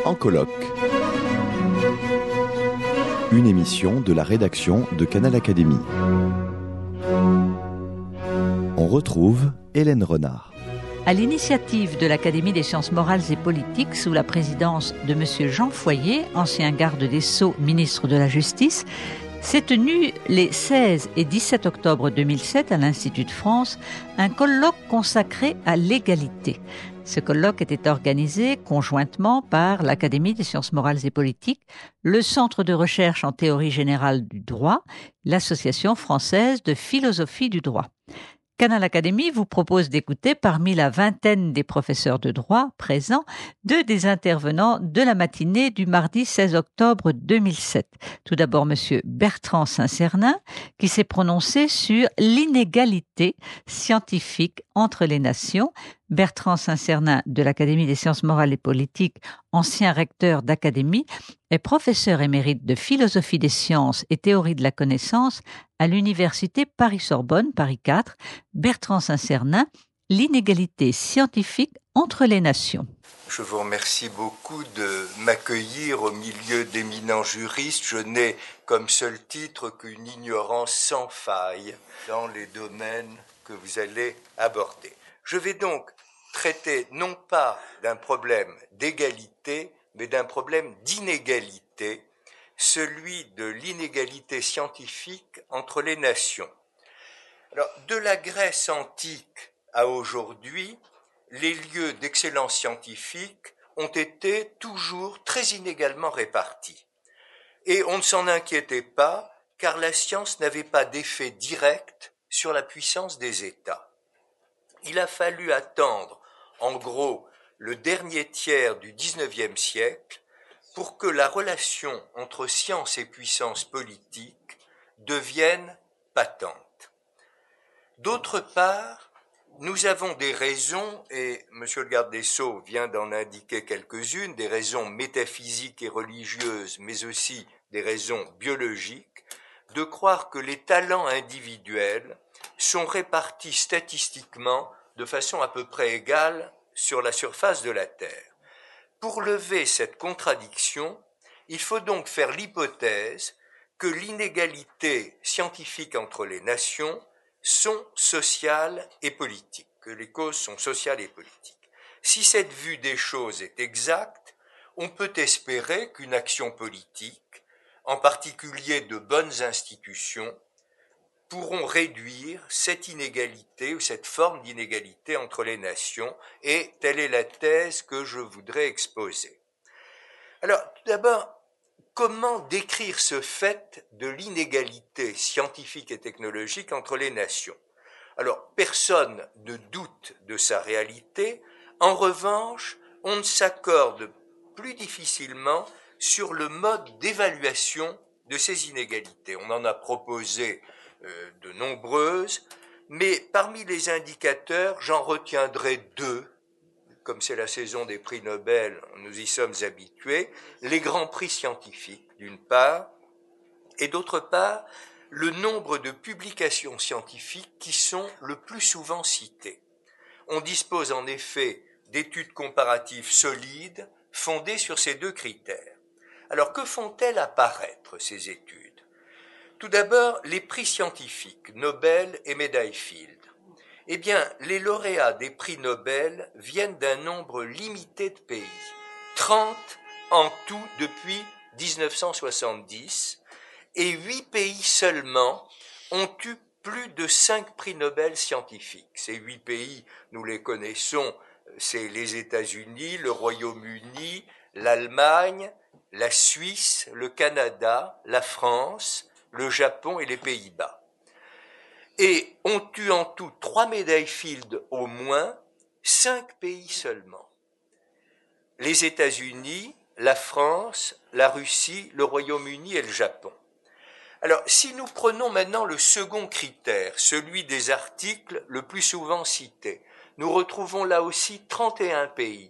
En colloque. Une émission de la rédaction de Canal Académie. On retrouve Hélène Renard. À l'initiative de l'Académie des sciences morales et politiques, sous la présidence de M. Jean Foyer, ancien garde des Sceaux, ministre de la Justice, s'est tenu les 16 et 17 octobre 2007 à l'Institut de France un colloque consacré à l'égalité. Ce colloque était organisé conjointement par l'Académie des sciences morales et politiques, le Centre de recherche en théorie générale du droit, l'Association française de philosophie du droit. Canal Académie vous propose d'écouter parmi la vingtaine des professeurs de droit présents, deux des intervenants de la matinée du mardi 16 octobre 2007. Tout d'abord, monsieur Bertrand Saint-Cernin, qui s'est prononcé sur l'inégalité scientifique entre les nations. Bertrand Saint-Cernin de l'Académie des sciences morales et politiques, ancien recteur d'académie, est professeur émérite de philosophie des sciences et théorie de la connaissance à l'université Paris-Sorbonne, Paris 4. Bertrand Saint-Cernin, l'inégalité scientifique entre les nations. Je vous remercie beaucoup de m'accueillir au milieu d'éminents juristes. Je n'ai comme seul titre qu'une ignorance sans faille dans les domaines que vous allez aborder. Je vais donc traiter non pas d'un problème d'égalité, mais d'un problème d'inégalité, celui de l'inégalité scientifique entre les nations. Alors, de la Grèce antique à aujourd'hui, les lieux d'excellence scientifique ont été toujours très inégalement répartis. Et on ne s'en inquiétait pas, car la science n'avait pas d'effet direct sur la puissance des États. Il a fallu attendre, en gros, le dernier tiers du XIXe siècle pour que la relation entre science et puissance politique devienne patente. D'autre part, nous avons des raisons, et M. le garde des Sceaux vient d'en indiquer quelques-unes, des raisons métaphysiques et religieuses, mais aussi des raisons biologiques, de croire que les talents individuels sont répartis statistiquement de façon à peu près égale sur la surface de la Terre. Pour lever cette contradiction, il faut donc faire l'hypothèse que l'inégalité scientifique entre les nations sont sociales et politiques, que les causes sont sociales et politiques. Si cette vue des choses est exacte, on peut espérer qu'une action politique, en particulier de bonnes institutions, pourront réduire cette inégalité ou cette forme d'inégalité entre les nations, et telle est la thèse que je voudrais exposer. Alors, tout d'abord, comment décrire ce fait de l'inégalité scientifique et technologique entre les nations? Alors, personne ne doute de sa réalité. En revanche, on ne s'accorde plus difficilement sur le mode d'évaluation de ces inégalités. On en a proposé de nombreuses, mais parmi les indicateurs, j'en retiendrai deux. Comme c'est la saison des prix Nobel, nous y sommes habitués, les grands prix scientifiques, d'une part, et d'autre part, le nombre de publications scientifiques qui sont le plus souvent citées. On dispose en effet d'études comparatives solides, fondées sur ces deux critères. Alors, que font-elles apparaître, ces études? Tout d'abord, les prix scientifiques, Nobel et médaille Fields. Eh bien, les lauréats des prix Nobel viennent d'un nombre limité de pays, 30 en tout depuis 1970, et 8 pays seulement ont eu plus de 5 prix Nobel scientifiques. Ces 8 pays, nous les connaissons, c'est les États-Unis, le Royaume-Uni, l'Allemagne, la Suisse, le Canada, la France, le Japon et les Pays-Bas. Et ont eu en tout 3 médailles Fields au moins, 5 pays seulement. Les États-Unis, la France, la Russie, le Royaume-Uni et le Japon. Alors, si nous prenons maintenant le second critère, celui des articles le plus souvent cités, nous retrouvons là aussi 31 pays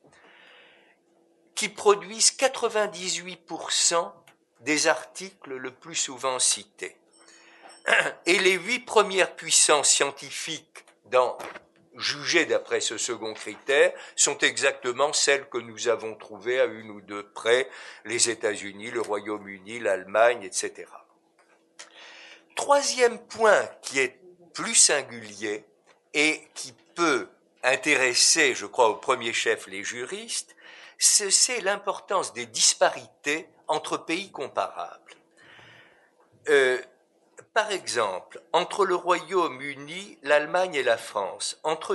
qui produisent 98% des articles le plus souvent cités. Et les 8 premières puissances scientifiques dans jugées d'après ce second critère sont exactement celles que nous avons trouvées à une ou deux près, les États-Unis, le Royaume-Uni, l'Allemagne, etc. Troisième point qui est plus singulier et qui peut intéresser, je crois, au premier chef les juristes, c'est l'importance des disparités entre pays comparables. Par exemple, entre le Royaume-Uni, l'Allemagne et la France, entre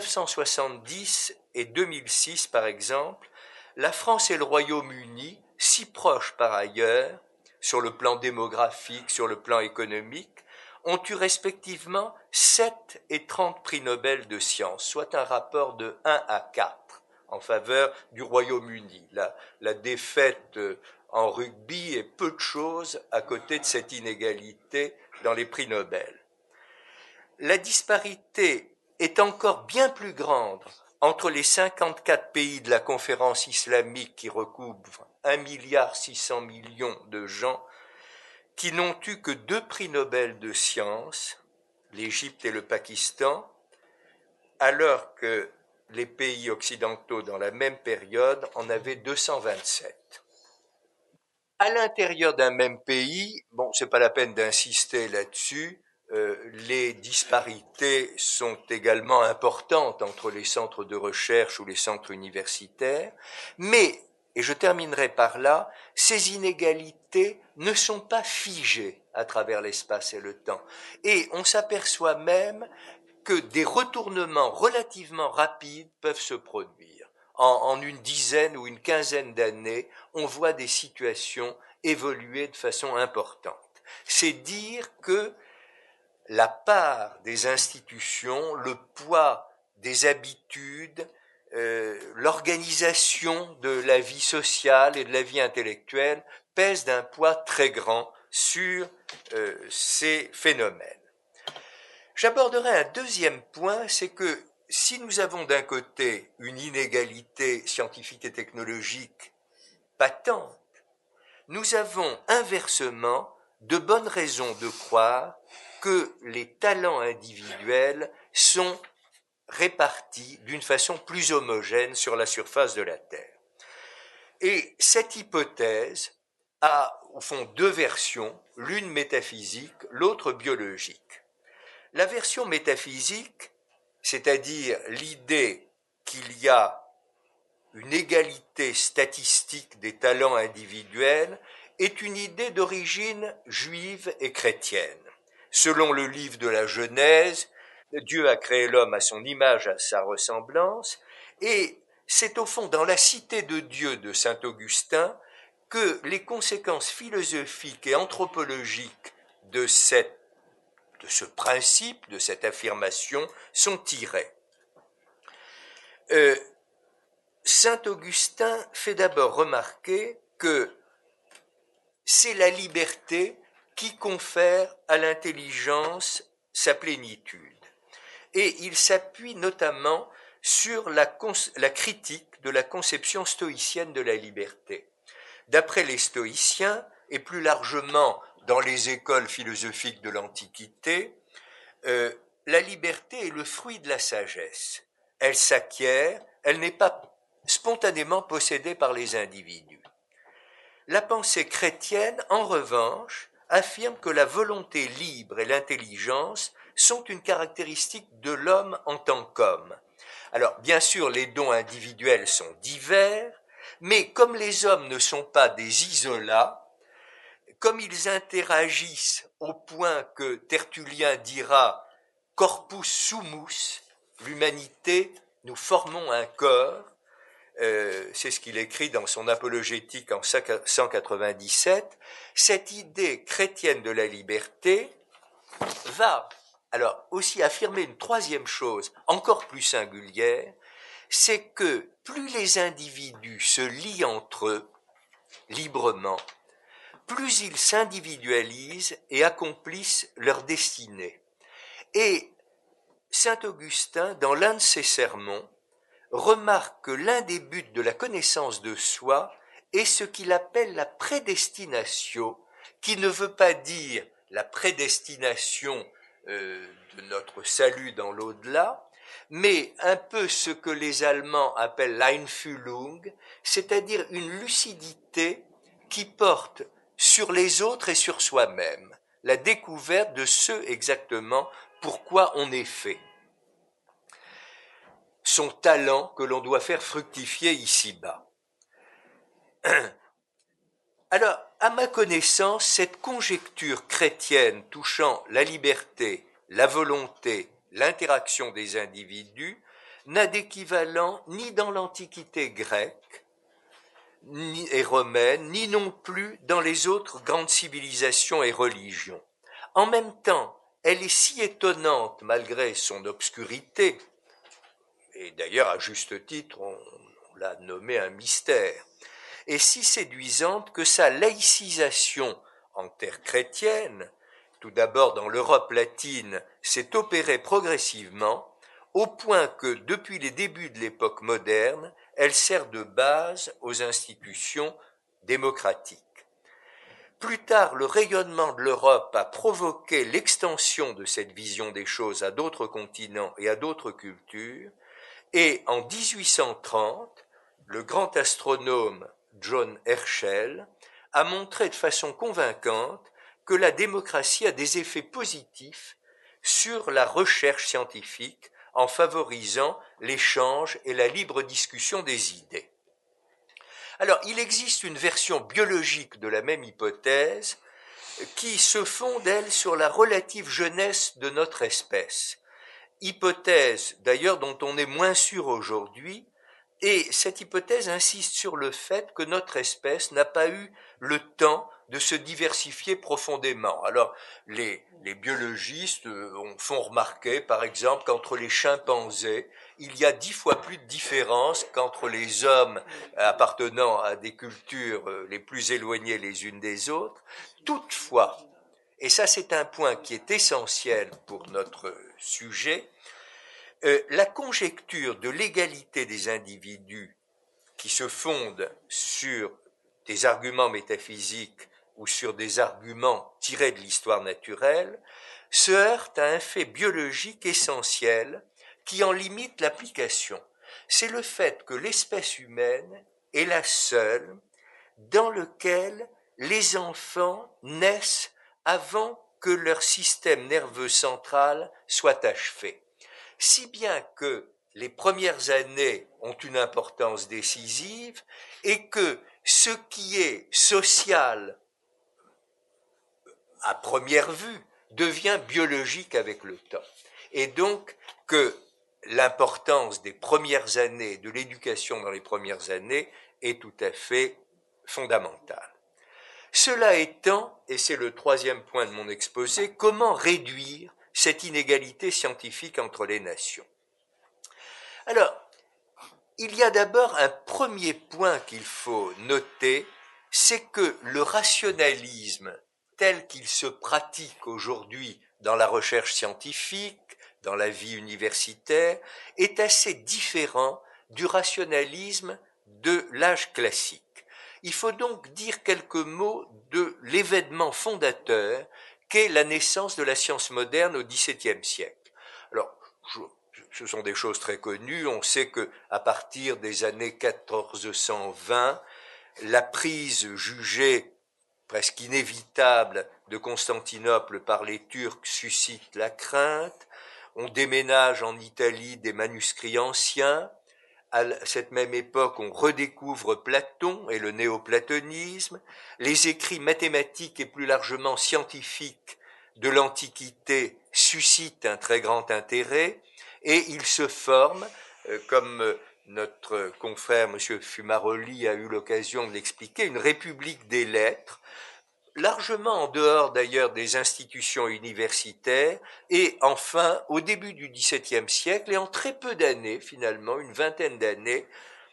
1970 et 2006, par exemple, la France et le Royaume-Uni, si proches par ailleurs, sur le plan démographique, sur le plan économique, ont eu respectivement 7 et 30 prix Nobel de sciences, soit un rapport de 1 à 4 en faveur du Royaume-Uni. La défaite en rugby est peu de choses à côté de cette inégalité dans les prix Nobel. La disparité est encore bien plus grande entre les 54 pays de la conférence islamique qui recouvrent 1,6 milliard de gens qui n'ont eu que 2 prix Nobel de sciences, l'Égypte et le Pakistan, alors que les pays occidentaux dans la même période en avaient 227. À l'intérieur d'un même pays, bon, c'est pas la peine d'insister là-dessus, les disparités sont également importantes entre les centres de recherche ou les centres universitaires, mais, et je terminerai par là, ces inégalités ne sont pas figées à travers l'espace et le temps. Et on s'aperçoit même que des retournements relativement rapides peuvent se produire. En une dizaine ou une quinzaine d'années, on voit des situations évoluer de façon importante. C'est dire que la part des institutions, le poids des habitudes, l'organisation de la vie sociale et de la vie intellectuelle pèsent d'un poids très grand sur ces phénomènes. J'aborderai un deuxième point, c'est que si nous avons d'un côté une inégalité scientifique et technologique patente, nous avons inversement de bonnes raisons de croire que les talents individuels sont répartis d'une façon plus homogène sur la surface de la Terre. Et cette hypothèse a, au fond, deux versions, l'une métaphysique, l'autre biologique. La version métaphysique, c'est-à-dire l'idée qu'il y a une égalité statistique des talents individuels, est une idée d'origine juive et chrétienne. Selon le livre de la Genèse, Dieu a créé l'homme à son image, à sa ressemblance, et c'est au fond dans la cité de Dieu de saint Augustin que les conséquences philosophiques et anthropologiques de ce principe, de cette affirmation, sont tirées. Saint Augustin fait d'abord remarquer que c'est la liberté qui confère à l'intelligence sa plénitude. Et il s'appuie notamment sur la critique de la conception stoïcienne de la liberté. D'après les stoïciens, et plus largement dans les écoles philosophiques de l'Antiquité, la liberté est le fruit de la sagesse. Elle s'acquiert, elle n'est pas spontanément possédée par les individus. La pensée chrétienne, en revanche, affirme que la volonté libre et l'intelligence sont une caractéristique de l'homme en tant qu'homme. Alors, bien sûr, les dons individuels sont divers, mais comme les hommes ne sont pas des isolats, comme ils interagissent au point que Tertullien dira « corpus sumus », l'humanité, nous formons un corps, c'est ce qu'il écrit dans son apologétique en 197, cette idée chrétienne de la liberté va alors aussi affirmer une troisième chose encore plus singulière, c'est que plus les individus se lient entre eux librement, plus ils s'individualisent et accomplissent leur destinée. Et saint Augustin, dans l'un de ses sermons, remarque que l'un des buts de la connaissance de soi est ce qu'il appelle la prédestinatio, qui ne veut pas dire la prédestination de notre salut dans l'au-delà, mais un peu ce que les Allemands appellent l'Einfühlung, c'est-à-dire une lucidité qui porte sur les autres et sur soi-même, la découverte de ce exactement pourquoi on est fait. Son talent que l'on doit faire fructifier ici-bas. Alors, à ma connaissance, cette conjecture chrétienne touchant la liberté, la volonté, l'interaction des individus n'a d'équivalent ni dans l'Antiquité grecque et romaine, ni non plus dans les autres grandes civilisations et religions. En même temps, elle est si étonnante malgré son obscurité, et d'ailleurs à juste titre on l'a nommé un mystère, et si séduisante que sa laïcisation en terre chrétienne, tout d'abord dans l'Europe latine, s'est opérée progressivement, au point que depuis les débuts de l'époque moderne, elle sert de base aux institutions démocratiques. Plus tard, le rayonnement de l'Europe a provoqué l'extension de cette vision des choses à d'autres continents et à d'autres cultures, et en 1830, le grand astronome John Herschel a montré de façon convaincante que la démocratie a des effets positifs sur la recherche scientifique en favorisant l'échange et la libre discussion des idées. Alors, il existe une version biologique de la même hypothèse qui se fonde, elle, sur la relative jeunesse de notre espèce. Hypothèse, d'ailleurs, dont on est moins sûr aujourd'hui, et cette hypothèse insiste sur le fait que notre espèce n'a pas eu le temps de se diversifier profondément. Alors, les biologistes font remarquer, par exemple, qu'entre les chimpanzés, il y a 10 fois plus de différence qu'entre les hommes appartenant à des cultures les plus éloignées les unes des autres. Toutefois, et ça c'est un point qui est essentiel pour notre sujet, la conjecture de l'égalité des individus qui se fonde sur des arguments métaphysiques ou sur des arguments tirés de l'histoire naturelle se heurte à un fait biologique essentiel qui en limite l'application. C'est le fait que l'espèce humaine est la seule dans laquelle les enfants naissent avant que leur système nerveux central soit achevé. Si bien que les premières années ont une importance décisive et que ce qui est social à première vue devient biologique avec le temps. Et donc que l'importance des premières années, de l'éducation dans les premières années, est tout à fait fondamentale. Cela étant, et c'est le troisième point de mon exposé, comment réduire cette inégalité scientifique entre les nations? Alors, il y a d'abord un premier point qu'il faut noter, c'est que le rationalisme tel qu'il se pratique aujourd'hui dans la recherche scientifique, dans la vie universitaire, est assez différent du rationalisme de l'âge classique. Il faut donc dire quelques mots de l'événement fondateur qu'est la naissance de la science moderne au XVIIe siècle. Alors, ce sont des choses très connues. On sait que à partir des années 1420, la prise jugée presque inévitable de Constantinople par les Turcs suscite la crainte. On déménage en Italie des manuscrits anciens. À cette même époque, on redécouvre Platon et le néoplatonisme. Les écrits mathématiques et plus largement scientifiques de l'Antiquité suscitent un très grand intérêt et il se forme, comme notre confrère M. Fumaroli a eu l'occasion de l'expliquer, une république des lettres, largement en dehors d'ailleurs des institutions universitaires, et enfin, au début du XVIIe siècle, et en très peu d'années finalement, une vingtaine d'années,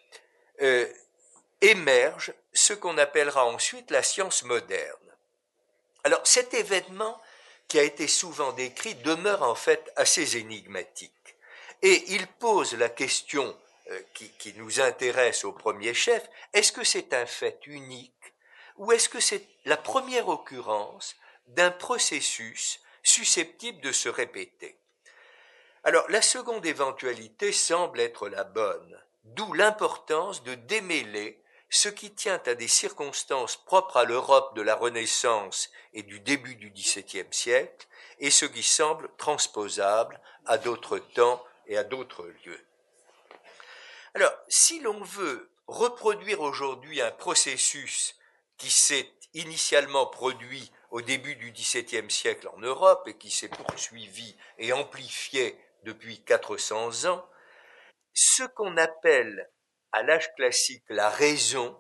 émerge ce qu'on appellera ensuite la science moderne. Alors cet événement, qui a été souvent décrit, demeure en fait assez énigmatique. Et il pose la question qui nous intéresse au premier chef, est-ce que c'est un fait unique ou est-ce que c'est la première occurrence d'un processus susceptible de se répéter? Alors, la seconde éventualité semble être la bonne, d'où l'importance de démêler ce qui tient à des circonstances propres à l'Europe de la Renaissance et du début du XVIIe siècle, et ce qui semble transposable à d'autres temps et à d'autres lieux. Alors, si l'on veut reproduire aujourd'hui un processus qui s'est initialement produit au début du XVIIe siècle en Europe et qui s'est poursuivi et amplifié depuis 400 ans, ce qu'on appelle à l'âge classique la raison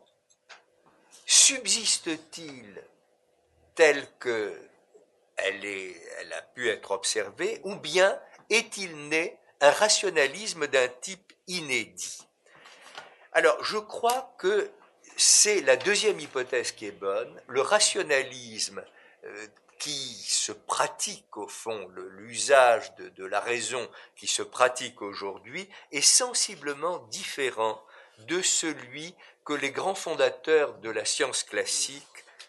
subsiste-t-il telle qu'elle a pu être observée, ou bien est-il né un rationalisme d'un type inédit? Alors, je crois que c'est la deuxième hypothèse qui est bonne. Le rationalisme qui se pratique au fond, l'usage de la raison qui se pratique aujourd'hui est sensiblement différent de celui que les grands fondateurs de la science classique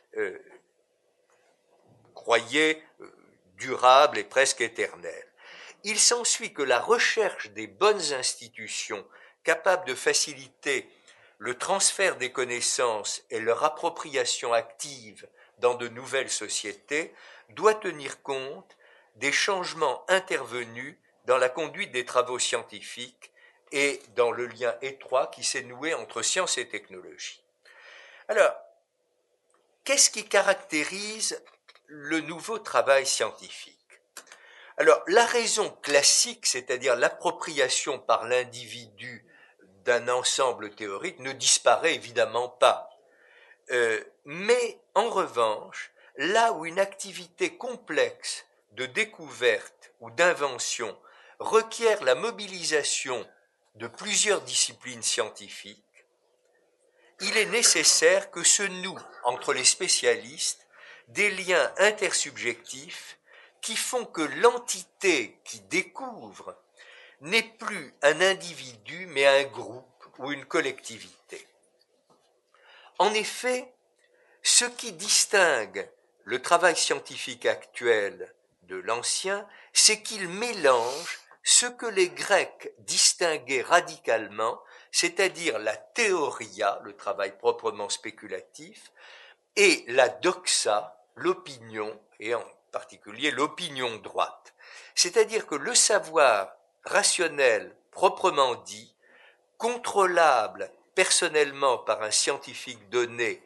croyaient durable et presque éternel. Il s'ensuit que la recherche des bonnes institutions capables de faciliter le transfert des connaissances et leur appropriation active dans de nouvelles sociétés doit tenir compte des changements intervenus dans la conduite des travaux scientifiques et dans le lien étroit qui s'est noué entre science et technologie. Alors, qu'est-ce qui caractérise le nouveau travail scientifique? Alors, la raison classique, c'est-à-dire l'appropriation par l'individu d'un ensemble théorique, ne disparaît évidemment pas. Mais en revanche, là où une activité complexe de découverte ou d'invention requiert la mobilisation de plusieurs disciplines scientifiques, il est nécessaire que se nouent entre les spécialistes des liens intersubjectifs qui font que l'entité qui découvre n'est plus un individu mais un groupe ou une collectivité. En effet, ce qui distingue le travail scientifique actuel de l'ancien, c'est qu'il mélange ce que les Grecs distinguaient radicalement, c'est-à-dire la théoria, le travail proprement spéculatif, et la doxa, l'opinion, et en particulier l'opinion droite. C'est-à-dire que le savoir rationnel proprement dit, contrôlable personnellement par un scientifique donné,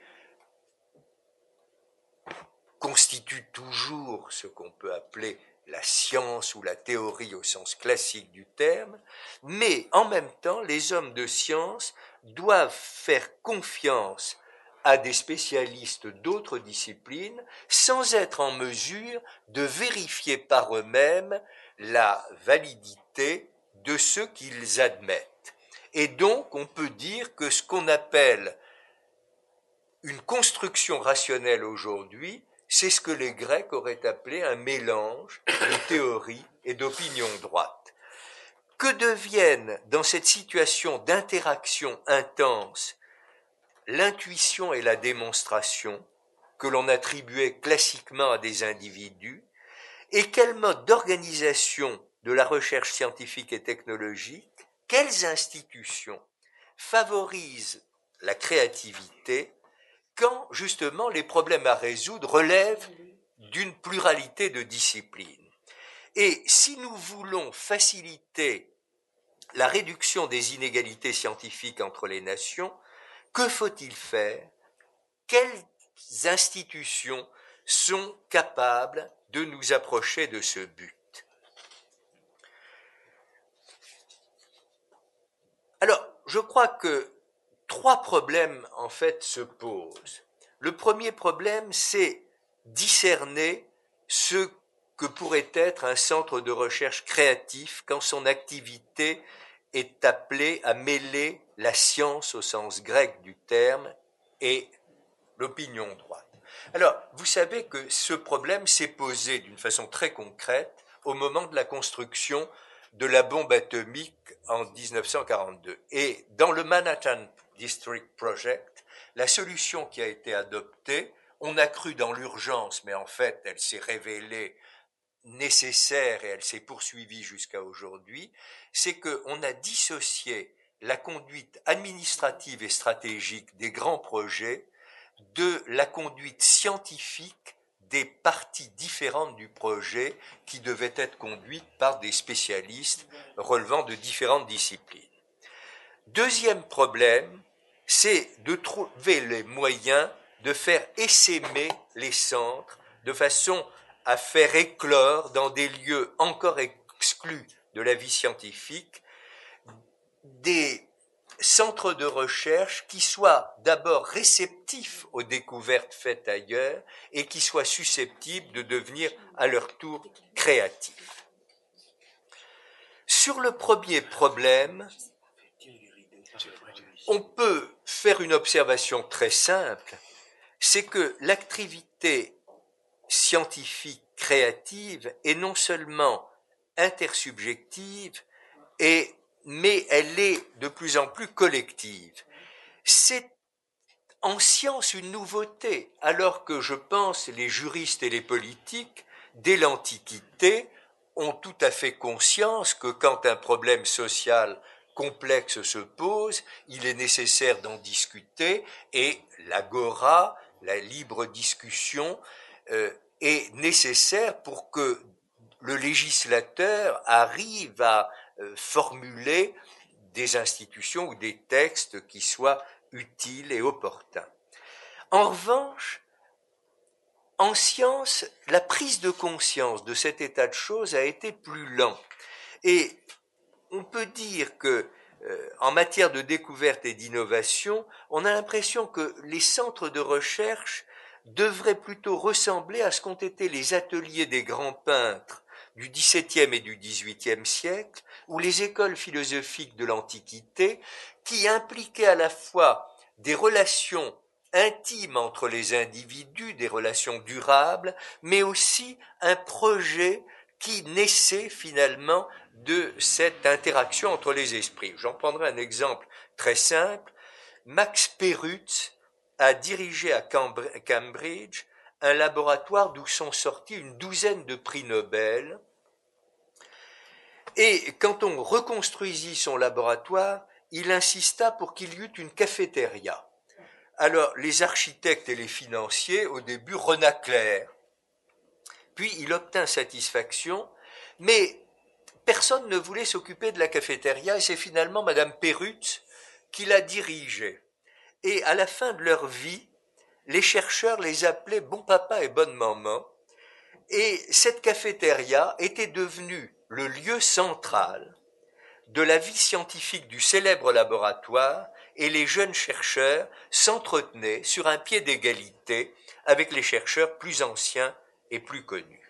constitue toujours ce qu'on peut appeler la science ou la théorie au sens classique du terme, mais en même temps, les hommes de science doivent faire confiance à des spécialistes d'autres disciplines sans être en mesure de vérifier par eux-mêmes la validité de ce qu'ils admettent. Et donc, on peut dire que ce qu'on appelle une construction rationnelle aujourd'hui, c'est ce que les Grecs auraient appelé un mélange de théorie et d'opinion droite. Que deviennent, dans cette situation d'interaction intense, l'intuition et la démonstration que l'on attribuait classiquement à des individus, et quel mode d'organisation de la recherche scientifique et technologique, quelles institutions favorisent la créativité quand justement les problèmes à résoudre relèvent d'une pluralité de disciplines. Et si nous voulons faciliter la réduction des inégalités scientifiques entre les nations, que faut-il faire? Quelles institutions sont capables de nous approcher de ce but? Alors, je crois que trois problèmes, en fait, se posent. Le premier problème, c'est discerner ce que pourrait être un centre de recherche créatif quand son activité est appelée à mêler la science au sens grec du terme et l'opinion droite. Alors, vous savez que ce problème s'est posé d'une façon très concrète au moment de la construction de la bombe atomique en 1942. Et dans le Manhattan District Project, la solution qui a été adoptée, on a cru dans l'urgence, mais en fait, elle s'est révélée nécessaire, et elle s'est poursuivie jusqu'à aujourd'hui, c'est qu'on a dissocié la conduite administrative et stratégique des grands projets de la conduite scientifique des parties différentes du projet qui devaient être conduites par des spécialistes relevant de différentes disciplines. Deuxième problème, c'est de trouver les moyens de faire essaimer les centres de façon à faire éclore dans des lieux encore exclus de la vie scientifique des centres de recherche qui soient d'abord réceptifs aux découvertes faites ailleurs et qui soient susceptibles de devenir à leur tour créatifs. Sur le premier problème, on peut faire une observation très simple, c'est que l'activité scientifique créative est non seulement intersubjective, mais elle est de plus en plus collective. C'est en science une nouveauté, alors que je pense les juristes et les politiques, dès l'Antiquité, ont tout à fait conscience que quand un problème social complexe se pose, il est nécessaire d'en discuter et l'agora, la libre discussion, est nécessaire pour que le législateur arrive à formuler des institutions ou des textes qui soient utiles et opportuns. En revanche, en science, la prise de conscience de cet état de choses a été plus lente. Et on peut dire que, en matière de découverte et d'innovation, on a l'impression que les centres de recherche devraient plutôt ressembler à ce qu'ont été les ateliers des grands peintres du XVIIe et du XVIIIe siècle, ou les écoles philosophiques de l'Antiquité, qui impliquaient à la fois des relations intimes entre les individus, des relations durables, mais aussi un projet qui naissait finalement de cette interaction entre les esprits. J'en prendrai un exemple très simple. Max Perutz a dirigé à Cambridge un laboratoire d'où sont sortis une douzaine de prix Nobel. Et quand on reconstruisit son laboratoire, il insista pour qu'il y eût une cafétéria. Alors, les architectes et les financiers, au début, renâclèrent. Puis, il obtint satisfaction, mais personne ne voulait s'occuper de la cafétéria, et c'est finalement Madame Perutz qui la dirigeait. Et à la fin de leur vie, les chercheurs les appelaient bon papa et bonne maman, et cette cafétéria était devenue le lieu central de la vie scientifique du célèbre laboratoire, et les jeunes chercheurs s'entretenaient sur un pied d'égalité avec les chercheurs plus anciens et plus connus.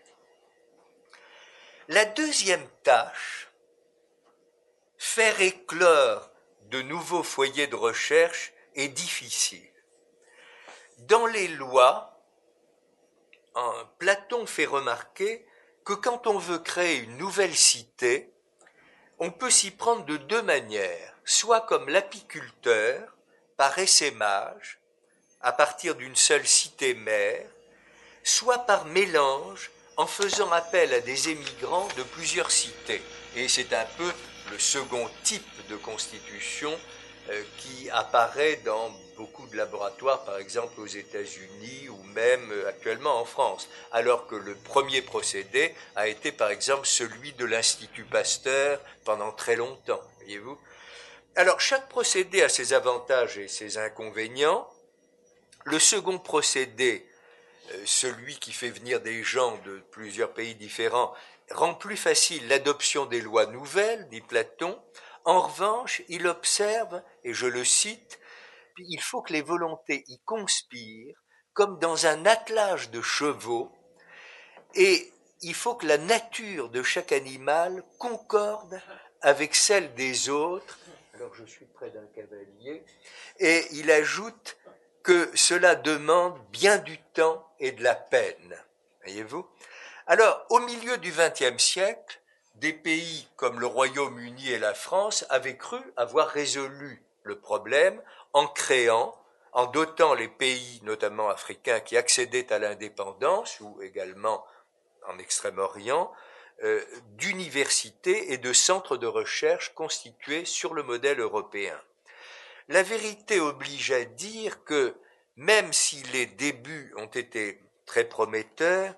La deuxième tâche, faire éclore de nouveaux foyers de recherche, est difficile. Dans les lois, Platon fait remarquer que quand on veut créer une nouvelle cité, on peut s'y prendre de deux manières, soit comme l'apiculteur, par essaimage, à partir d'une seule cité-mère, soit par mélange, en faisant appel à des émigrants de plusieurs cités. Et c'est un peu le second type de constitution qui apparaît dans beaucoup de laboratoires, par exemple aux États-Unis ou même actuellement en France, alors que le premier procédé a été par exemple celui de l'Institut Pasteur pendant très longtemps, voyez-vous. Alors chaque procédé a ses avantages et ses inconvénients. Le second procédé, celui qui fait venir des gens de plusieurs pays différents, rend plus facile l'adoption des lois nouvelles, dit Platon. En revanche, il observe, et je le cite, il faut que les volontés y conspirent, comme dans un attelage de chevaux, et il faut que la nature de chaque animal concorde avec celle des autres. Alors je suis près d'un cavalier, et il ajoute que cela demande bien du temps et de la peine. Voyez-vous ? Alors, au milieu du XXe siècle, des pays comme le Royaume-Uni et la France avaient cru avoir résolu le problème en créant, en dotant les pays, notamment africains, qui accédaient à l'indépendance, ou également en Extrême-Orient, d'universités et de centres de recherche constitués sur le modèle européen. La vérité oblige à dire que même si les débuts ont été très prometteurs,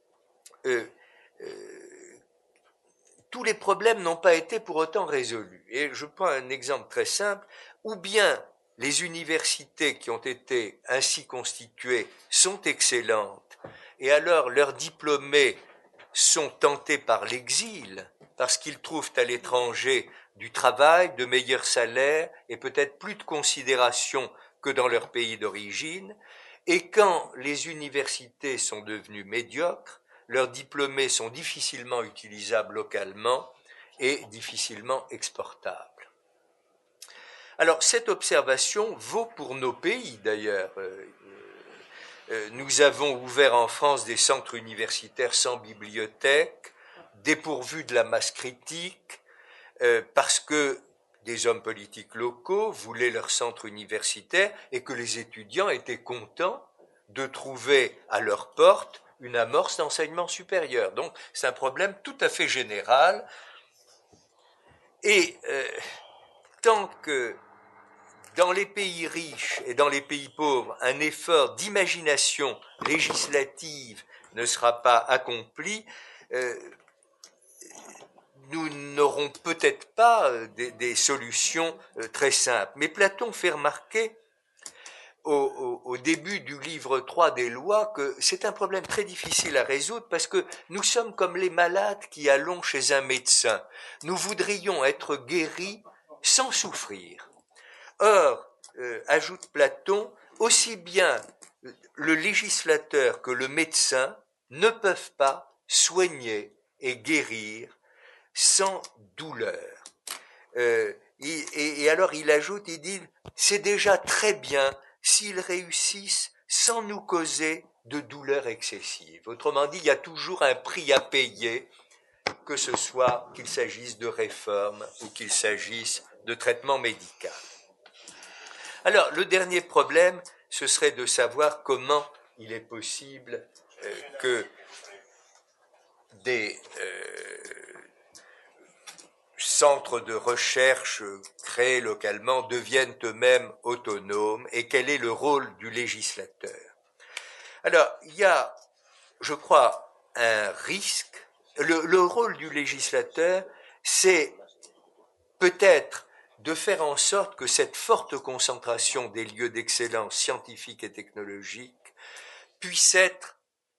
tous les problèmes n'ont pas été pour autant résolus. Et je prends un exemple très simple, ou bien les universités qui ont été ainsi constituées sont excellentes, et alors leurs diplômés sont tentés par l'exil, parce qu'ils trouvent à l'étranger du travail, de meilleurs salaires, et peut-être plus de considération que dans leur pays d'origine, et quand les universités sont devenues médiocres, leurs diplômés sont difficilement utilisables localement et difficilement exportables. Alors, cette observation vaut pour nos pays, d'ailleurs. Nous avons ouvert en France des centres universitaires sans bibliothèque, dépourvus de la masse critique, parce que des hommes politiques locaux voulaient leur centre universitaire et que les étudiants étaient contents de trouver à leur porte une amorce d'enseignement supérieur. Donc, c'est un problème tout à fait général. Et tant que dans les pays riches et dans les pays pauvres, un effort d'imagination législative ne sera pas accompli, nous n'aurons peut-être pas des solutions très simples. Mais Platon fait remarquer au début du livre 3 des lois que c'est un problème très difficile à résoudre parce que nous sommes comme les malades qui allons chez un médecin. Nous voudrions être guéris sans souffrir. Or, ajoute Platon, aussi bien le législateur que le médecin ne peuvent pas soigner et guérir sans douleur. Et alors il ajoute, il dit, c'est déjà très bien s'ils réussissent sans nous causer de douleur excessive. Autrement dit, il y a toujours un prix à payer, que ce soit qu'il s'agisse de réforme ou qu'il s'agisse de traitement médical. Alors, le dernier problème, ce serait de savoir comment il est possible que des centres de recherche créés localement deviennent eux-mêmes autonomes et quel est le rôle du législateur. Alors, il y a, je crois, un risque. Le rôle du législateur, c'est peut-être de faire en sorte que cette forte concentration des lieux d'excellence scientifique et technologique puisse être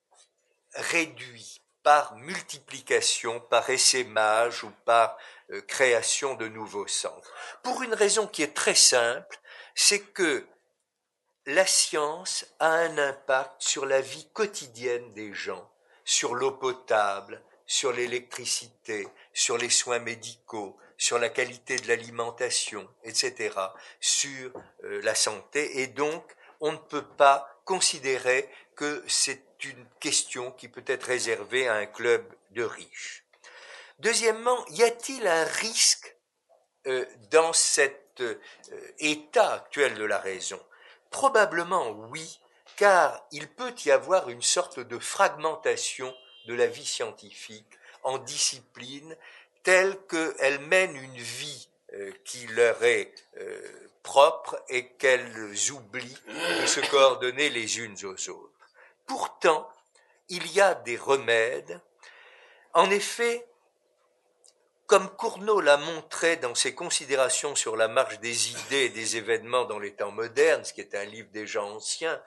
réduite par multiplication, par essaimage ou par création de nouveaux centres. Pour une raison qui est très simple, c'est que la science a un impact sur la vie quotidienne des gens, sur l'eau potable, sur l'électricité, sur les soins médicaux, sur la qualité de l'alimentation, etc., sur la santé, et donc on ne peut pas considérer que c'est une question qui peut être réservée à un club de riches. Deuxièmement, y a-t-il un risque dans cet état actuel de la raison? Probablement oui, car il peut y avoir une sorte de fragmentation de la vie scientifique en disciplines telles qu'elles mènent une vie qui leur est propre et qu'elles oublient de se coordonner les unes aux autres. Pourtant, il y a des remèdes. En effet, comme Cournot l'a montré dans ses considérations sur la marche des idées et des événements dans les temps modernes, ce qui est un livre déjà ancien,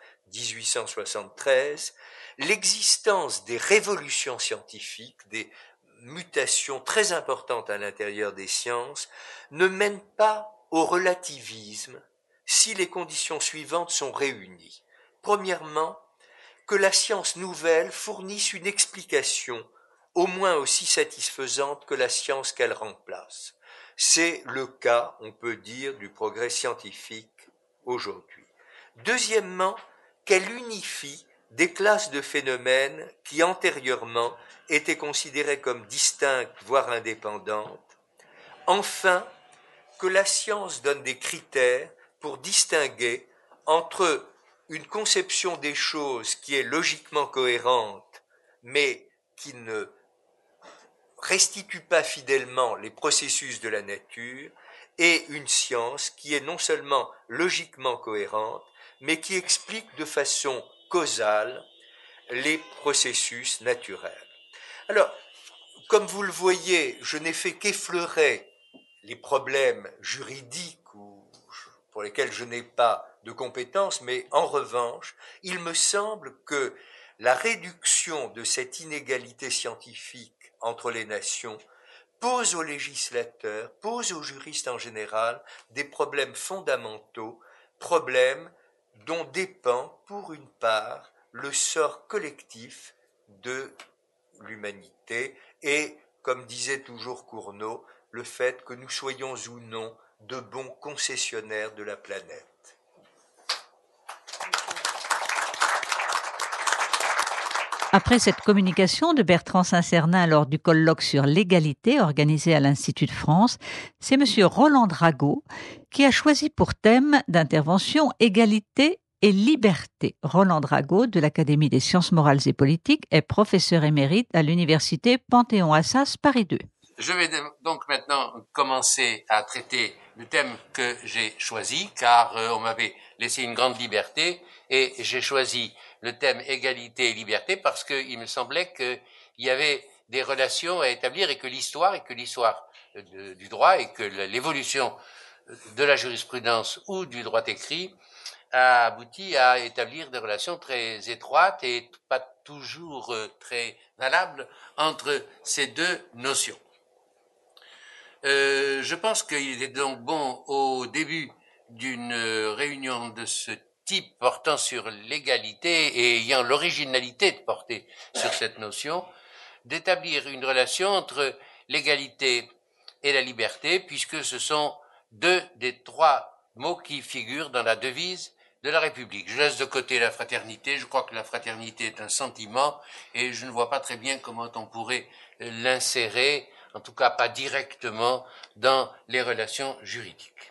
1873, l'existence des révolutions scientifiques, des mutations très importantes à l'intérieur des sciences, ne mène pas au relativisme si les conditions suivantes sont réunies. Premièrement, que la science nouvelle fournisse une explication au moins aussi satisfaisante que la science qu'elle remplace. C'est le cas, on peut dire, du progrès scientifique aujourd'hui. Deuxièmement, qu'elle unifie des classes de phénomènes qui antérieurement étaient considérées comme distinctes, voire indépendantes. Enfin, que la science donne des critères pour distinguer entre une conception des choses qui est logiquement cohérente, mais qui ne restitue pas fidèlement les processus de la nature, et une science qui est non seulement logiquement cohérente, mais qui explique de façon causale les processus naturels. Alors, comme vous le voyez, je n'ai fait qu'effleurer les problèmes juridiques pour lesquels je n'ai pas de compétences, mais en revanche, il me semble que la réduction de cette inégalité scientifique entre les nations pose aux législateurs, pose aux juristes en général des problèmes fondamentaux, problèmes dont dépend pour une part le sort collectif de l'humanité et, comme disait toujours Cournot, le fait que nous soyons ou non de bons concessionnaires de la planète. Après cette communication de Bertrand Saint-Cernin lors du colloque sur l'égalité organisé à l'Institut de France, c'est M. Roland Dragot qui a choisi pour thème d'intervention égalité et liberté. Roland Dragot de l'Académie des sciences morales et politiques est professeur émérite à l'université Panthéon-Assas Paris 2. Je vais donc maintenant commencer à traiter le thème que j'ai choisi, car on m'avait laissé une grande liberté, et j'ai choisi le thème égalité et liberté parce qu'il me semblait qu'il y avait des relations à établir et que l'histoire du droit et que l'évolution de la jurisprudence ou du droit écrit a abouti à établir des relations très étroites et pas toujours très valables entre ces deux notions. Je pense qu'il est donc bon, au début d'une réunion de ce type portant sur l'égalité et ayant l'originalité de porter sur cette notion, d'établir une relation entre l'égalité et la liberté, puisque ce sont deux des trois mots qui figurent dans la devise de la République. Je laisse de côté la fraternité, je crois que la fraternité est un sentiment, et je ne vois pas très bien comment on pourrait l'insérer, en tout cas pas directement, dans les relations juridiques.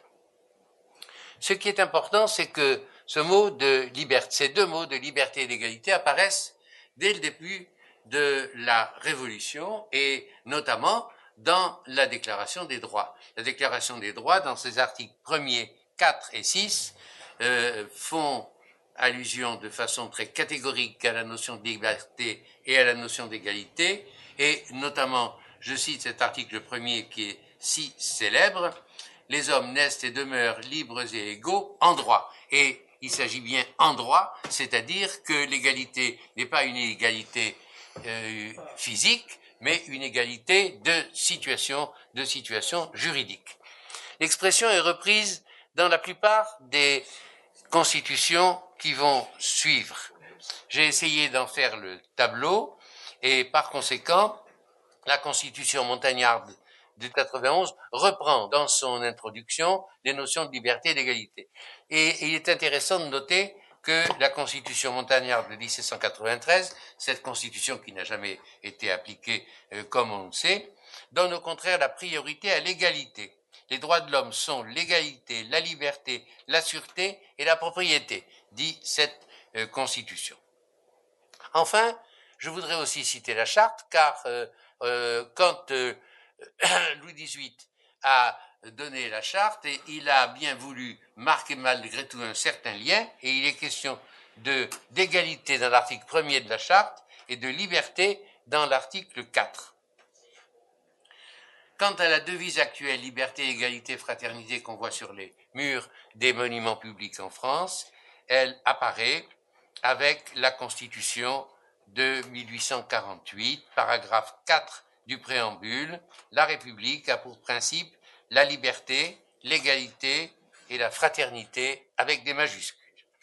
Ce qui est important, c'est que ces deux mots de liberté et d'égalité apparaissent dès le début de la Révolution et notamment dans la Déclaration des droits. La Déclaration des droits, dans ses articles 1er, 4 et 6, font allusion de façon très catégorique à la notion de liberté et à la notion d'égalité, et notamment, je cite cet article 1er qui est si célèbre: les hommes naissent et demeurent libres et égaux en droit. Et il s'agit bien en droit, c'est-à-dire que l'égalité n'est pas une égalité physique, mais une égalité de situation juridique. L'expression est reprise dans la plupart des constitutions qui vont suivre. J'ai essayé d'en faire le tableau, et par conséquent, la Constitution montagnarde de 91 reprend dans son introduction les notions de liberté et d'égalité. Et il est intéressant de noter que la Constitution montagnarde de 1793, cette Constitution qui n'a jamais été appliquée comme on le sait, donne au contraire la priorité à l'égalité. Les droits de l'homme sont l'égalité, la liberté, la sûreté et la propriété, dit cette Constitution. Enfin, je voudrais aussi citer la Charte, car quand Louis XVIII a donné la Charte, et il a bien voulu marquer malgré tout un certain lien, et il est question d'égalité dans l'article 1er de la Charte et de liberté dans l'article 4. Quant à la devise actuelle, liberté, égalité, fraternité, qu'on voit sur les murs des monuments publics en France, elle apparaît avec la Constitution de 1848, paragraphe 4 du préambule. La République a pour principe la liberté, l'égalité et la fraternité avec des majuscules.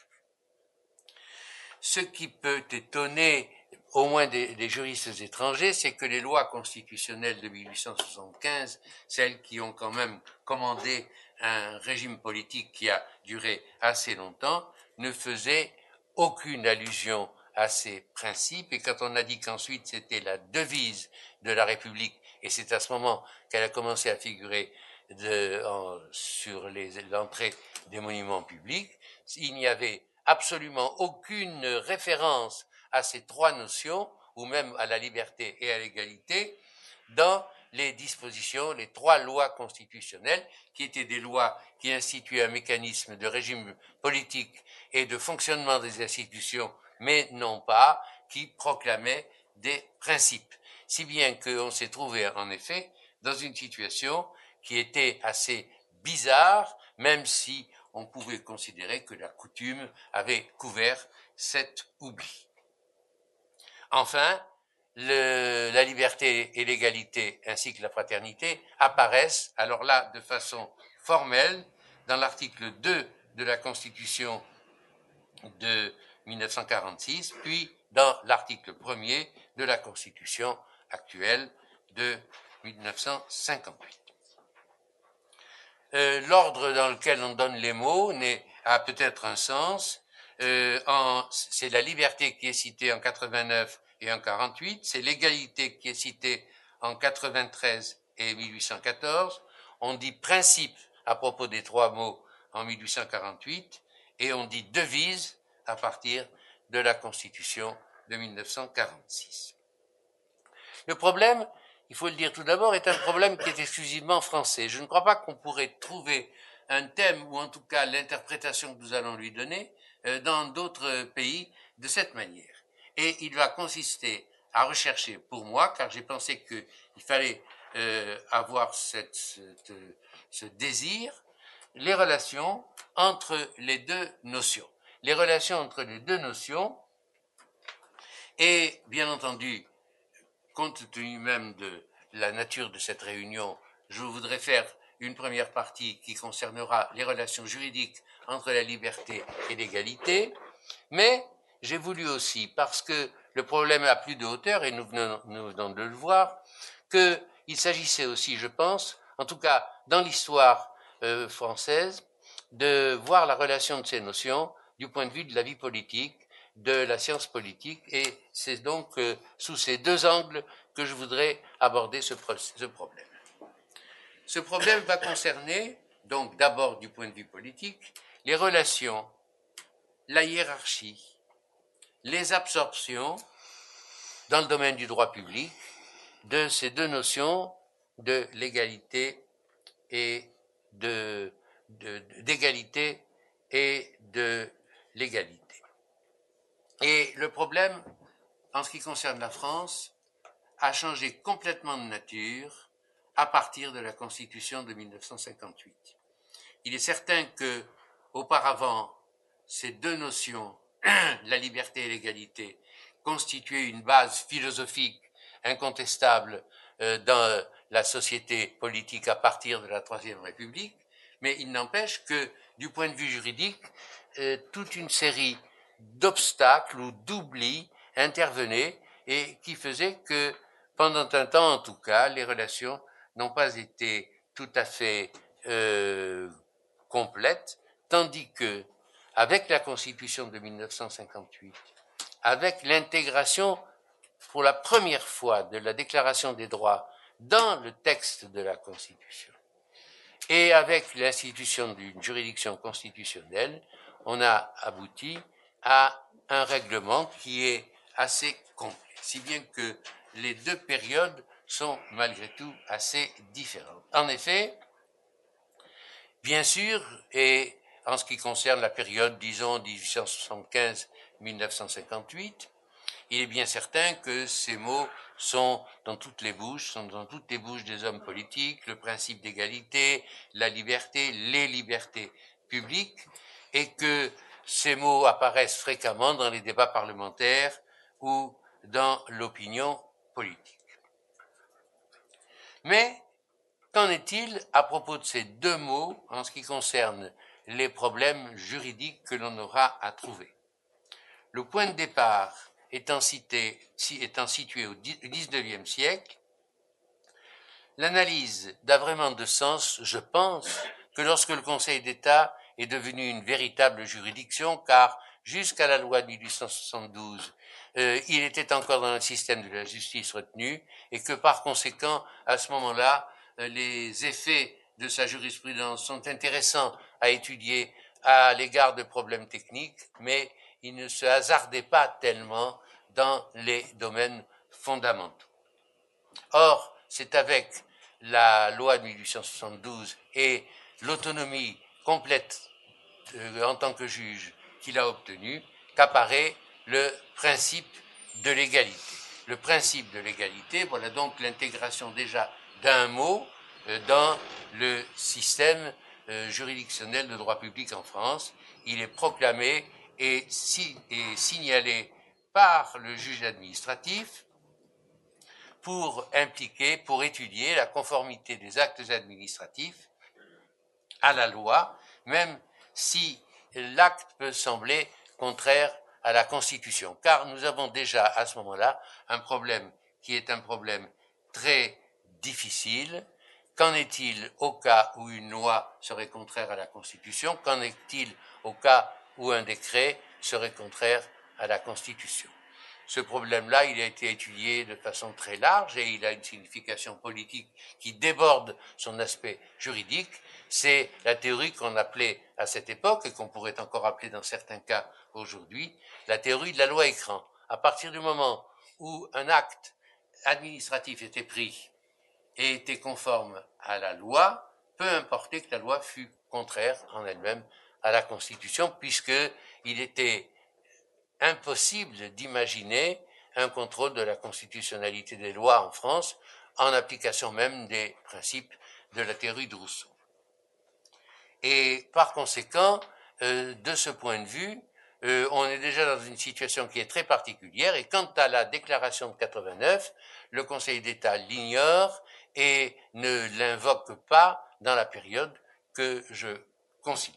Ce qui peut étonner au moins des juristes étrangers, c'est que les lois constitutionnelles de 1875, celles qui ont quand même commandé un régime politique qui a duré assez longtemps, ne faisaient aucune allusion à ces principes. Et quand on a dit qu'ensuite c'était la devise de la République, et c'est à ce moment qu'elle a commencé à figurer sur l'entrée des monuments publics, il n'y avait absolument aucune référence à ces trois notions ou même à la liberté et à l'égalité dans les dispositions, les 3 lois constitutionnelles, qui étaient des lois qui instituaient un mécanisme de régime politique et de fonctionnement des institutions, mais non pas qui proclamaient des principes. Si bien qu'on s'est trouvé, en effet, dans une situation qui était assez bizarre, même si on pouvait considérer que la coutume avait couvert cet oubli. Enfin, la liberté et l'égalité ainsi que la fraternité apparaissent, alors là, de façon formelle, dans l'article 2 de la Constitution de 1946, puis dans l'article 1er de la Constitution actuelle de 1958. L'ordre dans lequel on donne les mots a peut-être un sens. C'est la liberté qui est citée en 89 et en 48, c'est l'égalité qui est citée en 93 et 1814. On dit principe à propos des 3 mots en 1848 et on dit devise à partir de la Constitution de 1946. Le problème, il faut le dire tout d'abord, est un problème qui est exclusivement français. Je ne crois pas qu'on pourrait trouver un thème, ou en tout cas l'interprétation que nous allons lui donner, dans d'autres pays de cette manière. Et il va consister à rechercher pour moi, car j'ai pensé qu'il fallait avoir ce désir, les relations entre les 2 notions. Les relations entre les 2 notions, et bien entendu, compte tenu même de la nature de cette réunion, je voudrais faire une première partie qui concernera les relations juridiques entre la liberté et l'égalité, mais j'ai voulu aussi, parce que le problème a plus de hauteur, et nous venons de le voir, qu'il s'agissait aussi, je pense, en tout cas dans l'histoire française, de voir la relation de ces notions du point de vue de la vie politique, de la science politique, et c'est donc sous ces 2 angles que je voudrais aborder ce problème. Ce problème va concerner, donc d'abord du point de vue politique, les relations, la hiérarchie, les absorptions dans le domaine du droit public de ces 2 notions de l'égalité et d'égalité et de l'égalité. Et le problème, en ce qui concerne la France, a changé complètement de nature à partir de la Constitution de 1958. Il est certain que, auparavant, ces 2 notions, la liberté et l'égalité, constituaient une base philosophique incontestable dans la société politique à partir de la Troisième République, mais il n'empêche que, du point de vue juridique, toute une série d'obstacles ou d'oublis intervenaient et qui faisaient que, pendant un temps en tout cas, les relations n'ont pas été tout à fait complètes, tandis que, avec la Constitution de 1958, avec l'intégration pour la première fois de la Déclaration des droits dans le texte de la Constitution, et avec l'institution d'une juridiction constitutionnelle, on a abouti à un règlement qui est assez complet, si bien que les 2 périodes sont malgré tout assez différentes. En effet, bien sûr, et en ce qui concerne la période, disons, 1875-1958, il est bien certain que ces mots sont dans toutes les bouches des hommes politiques, le principe d'égalité, la liberté, les libertés publiques, et que ces mots apparaissent fréquemment dans les débats parlementaires ou dans l'opinion politique. Mais qu'en est-il à propos de ces 2 mots en ce qui concerne les problèmes juridiques que l'on aura à trouver? Le point de départ étant situé au XIXe siècle, l'analyse n'a vraiment de sens, je pense, que lorsque le Conseil d'État est devenu une véritable juridiction, car jusqu'à la loi de 1872, il était encore dans le système de la justice retenue, et que par conséquent, à ce moment-là, les effets de sa jurisprudence sont intéressants à étudier à l'égard de problèmes techniques, mais il ne se hasardait pas tellement dans les domaines fondamentaux. Or, c'est avec la loi de 1872 et l'autonomie complète en tant que juge qu'il a obtenue qu'apparaît le principe de l'égalité. Le principe de l'égalité, voilà donc l'intégration déjà d'un mot dans le système juridictionnel de droit public en France. Il est proclamé et signalé par le juge administratif pour étudier la conformité des actes administratifs à la loi, même si l'acte peut sembler contraire à la Constitution. Car nous avons déjà à ce moment-là un problème qui est un problème très difficile. Qu'en est-il au cas où une loi serait contraire à la Constitution? Qu'en est-il au cas où un décret serait contraire à la Constitution? Ce problème-là, il a été étudié de façon très large et il a une signification politique qui déborde son aspect juridique. C'est la théorie qu'on appelait à cette époque et qu'on pourrait encore appeler dans certains cas aujourd'hui, la théorie de la loi écran. À partir du moment où un acte administratif était pris et était conforme à la loi, peu importait que la loi fût contraire en elle-même à la Constitution, puisqu'il était impossible d'imaginer un contrôle de la constitutionnalité des lois en France en application même des principes de la théorie de Rousseau. Et par conséquent, de ce point de vue, on est déjà dans une situation qui est très particulière et quant à la déclaration de 89, le Conseil d'État l'ignore et ne l'invoque pas dans la période que je considère.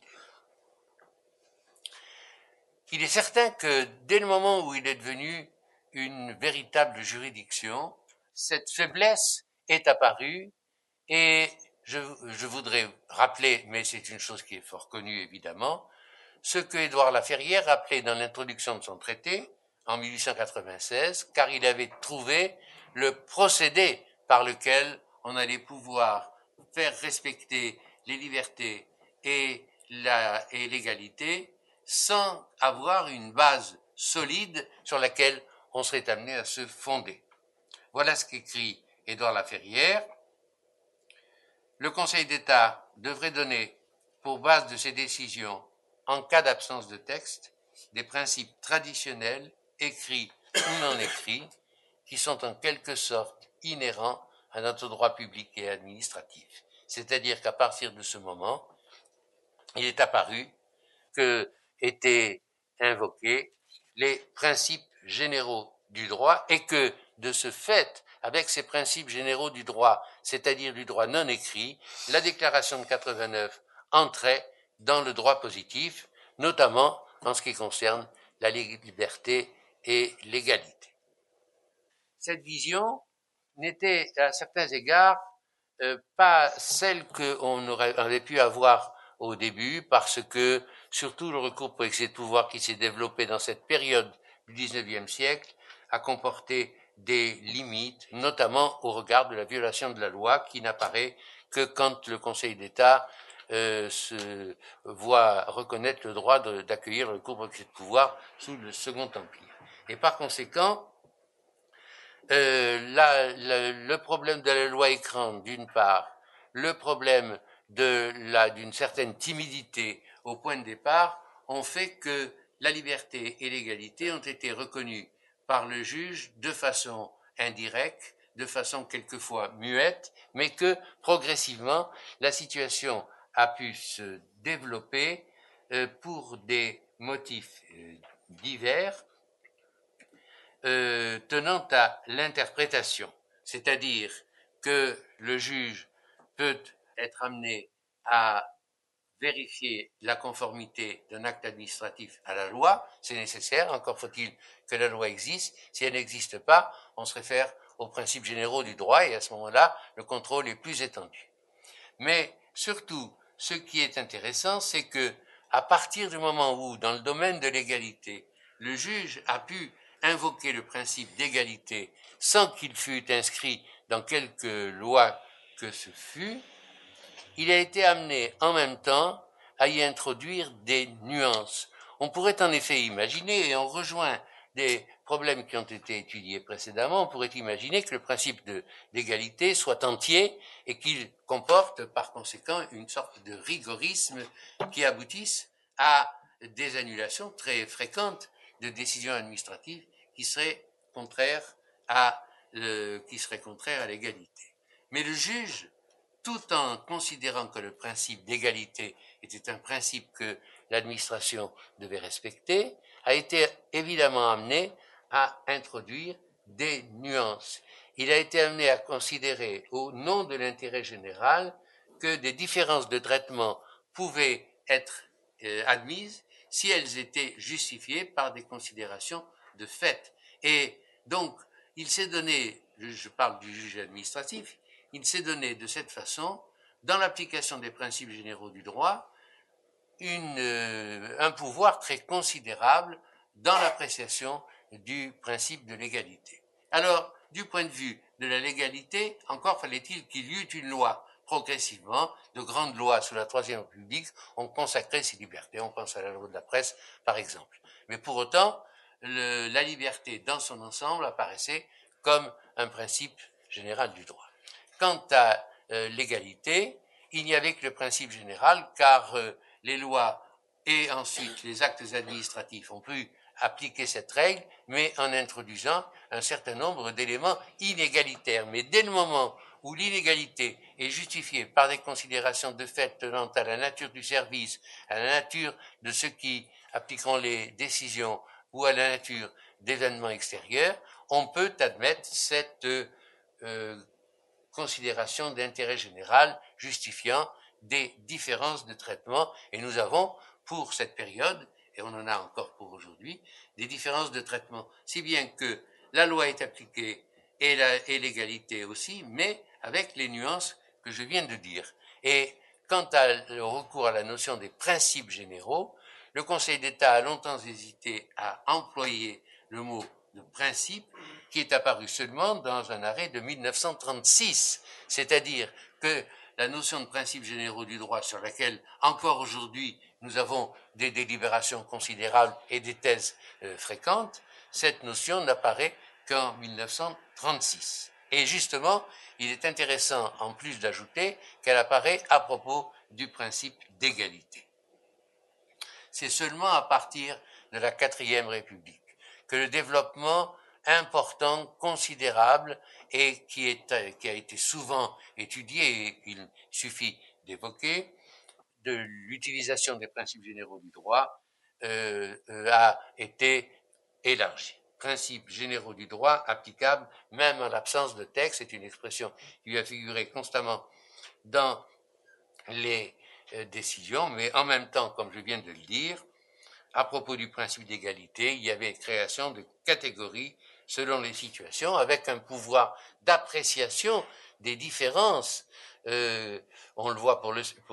Il est certain que dès le moment où il est devenu une véritable juridiction, cette faiblesse est apparue et je voudrais rappeler, mais c'est une chose qui est fort connue évidemment, ce que Édouard Laferrière rappelait dans l'introduction de son traité en 1896, car il avait trouvé le procédé par lequel on allait pouvoir faire respecter les libertés et l'égalité sans avoir une base solide sur laquelle on serait amené à se fonder. Voilà ce qu'écrit Édouard Laferrière. Le Conseil d'État devrait donner pour base de ses décisions, en cas d'absence de texte, des principes traditionnels, écrits ou non écrits, qui sont en quelque sorte inhérents à notre droit public et administratif. C'est-à-dire qu'à partir de ce moment, il est apparu que étaient invoqués les principes généraux du droit et que, de ce fait, avec ces principes généraux du droit, c'est-à-dire du droit non écrit, la déclaration de 89 entrait dans le droit positif, notamment en ce qui concerne la liberté et l'égalité. Cette vision n'était à certains égards pas celle qu'on avait pu avoir au début, parce que surtout le recours pour excès de pouvoir qui s'est développé dans cette période du XIXe siècle a comporté des limites, notamment au regard de la violation de la loi qui n'apparaît que quand le Conseil d'État se voit reconnaître le droit d'accueillir le recours pour excès de pouvoir sous le Second Empire. Et par conséquent, le problème de la loi écran, d'une part, le problème d'une certaine timidité au point de départ, ont fait que la liberté et l'égalité ont été reconnues par le juge de façon indirecte, de façon quelquefois muette, mais que progressivement la situation a pu se développer pour des motifs divers, tenant à l'interprétation, c'est-à-dire que le juge peut être amené à vérifier la conformité d'un acte administratif à la loi, c'est nécessaire, encore faut-il que la loi existe. Si elle n'existe pas, on se réfère aux principes généraux du droit et à ce moment-là, le contrôle est plus étendu. Mais surtout, ce qui est intéressant, c'est que à partir du moment où, dans le domaine de l'égalité, le juge a pu invoquer le principe d'égalité sans qu'il fût inscrit dans quelque loi que ce fût, il a été amené en même temps à y introduire des nuances. On pourrait en effet imaginer, et on rejoint des problèmes qui ont été étudiés précédemment, on pourrait imaginer que le principe d'égalité soit entier et qu'il comporte par conséquent une sorte de rigorisme qui aboutisse à des annulations très fréquentes de décisions administratives qui seraient contraires à l'égalité. Mais le juge, tout en considérant que le principe d'égalité était un principe que l'administration devait respecter, a été évidemment amené à introduire des nuances. Il a été amené à considérer, au nom de l'intérêt général, que des différences de traitement pouvaient être admises si elles étaient justifiées par des considérations de fait. Et donc, il s'est donné, je parle du juge administratif, il s'est donné de cette façon, dans l'application des principes généraux du droit, un pouvoir très considérable dans l'appréciation du principe de l'égalité. Alors, du point de vue de la légalité, encore fallait-il qu'il y eût une loi. Progressivement, de grandes lois sous la Troisième République ont consacré ces libertés. On pense à la loi de la presse, par exemple. Mais pour autant, la liberté dans son ensemble apparaissait comme un principe général du droit. Quant à l'égalité, il n'y avait que le principe général, car les lois et ensuite les actes administratifs ont pu appliquer cette règle, mais en introduisant un certain nombre d'éléments inégalitaires. Mais dès le moment où l'inégalité est justifiée par des considérations de fait tenant à la nature du service, à la nature de ceux qui appliqueront les décisions ou à la nature d'événements extérieurs, on peut admettre cette considération d'intérêt général justifiant des différences de traitement. Et nous avons, pour cette période, et on en a encore pour aujourd'hui, des différences de traitement, si bien que la loi est appliquée et l'égalité aussi, mais avec les nuances que je viens de dire. Et quant au recours à la notion des principes généraux, le Conseil d'État a longtemps hésité à employer le mot de principe, qui est apparu seulement dans un arrêt de 1936, c'est-à-dire que la notion de principes généraux du droit, sur laquelle encore aujourd'hui nous avons des délibérations considérables et des thèses fréquentes, cette notion n'apparaît qu'en 1936. Et justement, il est intéressant en plus d'ajouter qu'elle apparaît à propos du principe d'égalité. C'est seulement à partir de la 4e République que le développement important, considérable, et qui a été souvent étudié, et il suffit d'évoquer, de l'utilisation des principes généraux du droit a été élargi. Principes généraux du droit applicables même en l'absence de texte, c'est une expression qui lui a figuré constamment dans les décisions, mais en même temps, comme je viens de le dire, à propos du principe d'égalité, il y avait création de catégories selon les situations, avec un pouvoir d'appréciation des différences. On le voit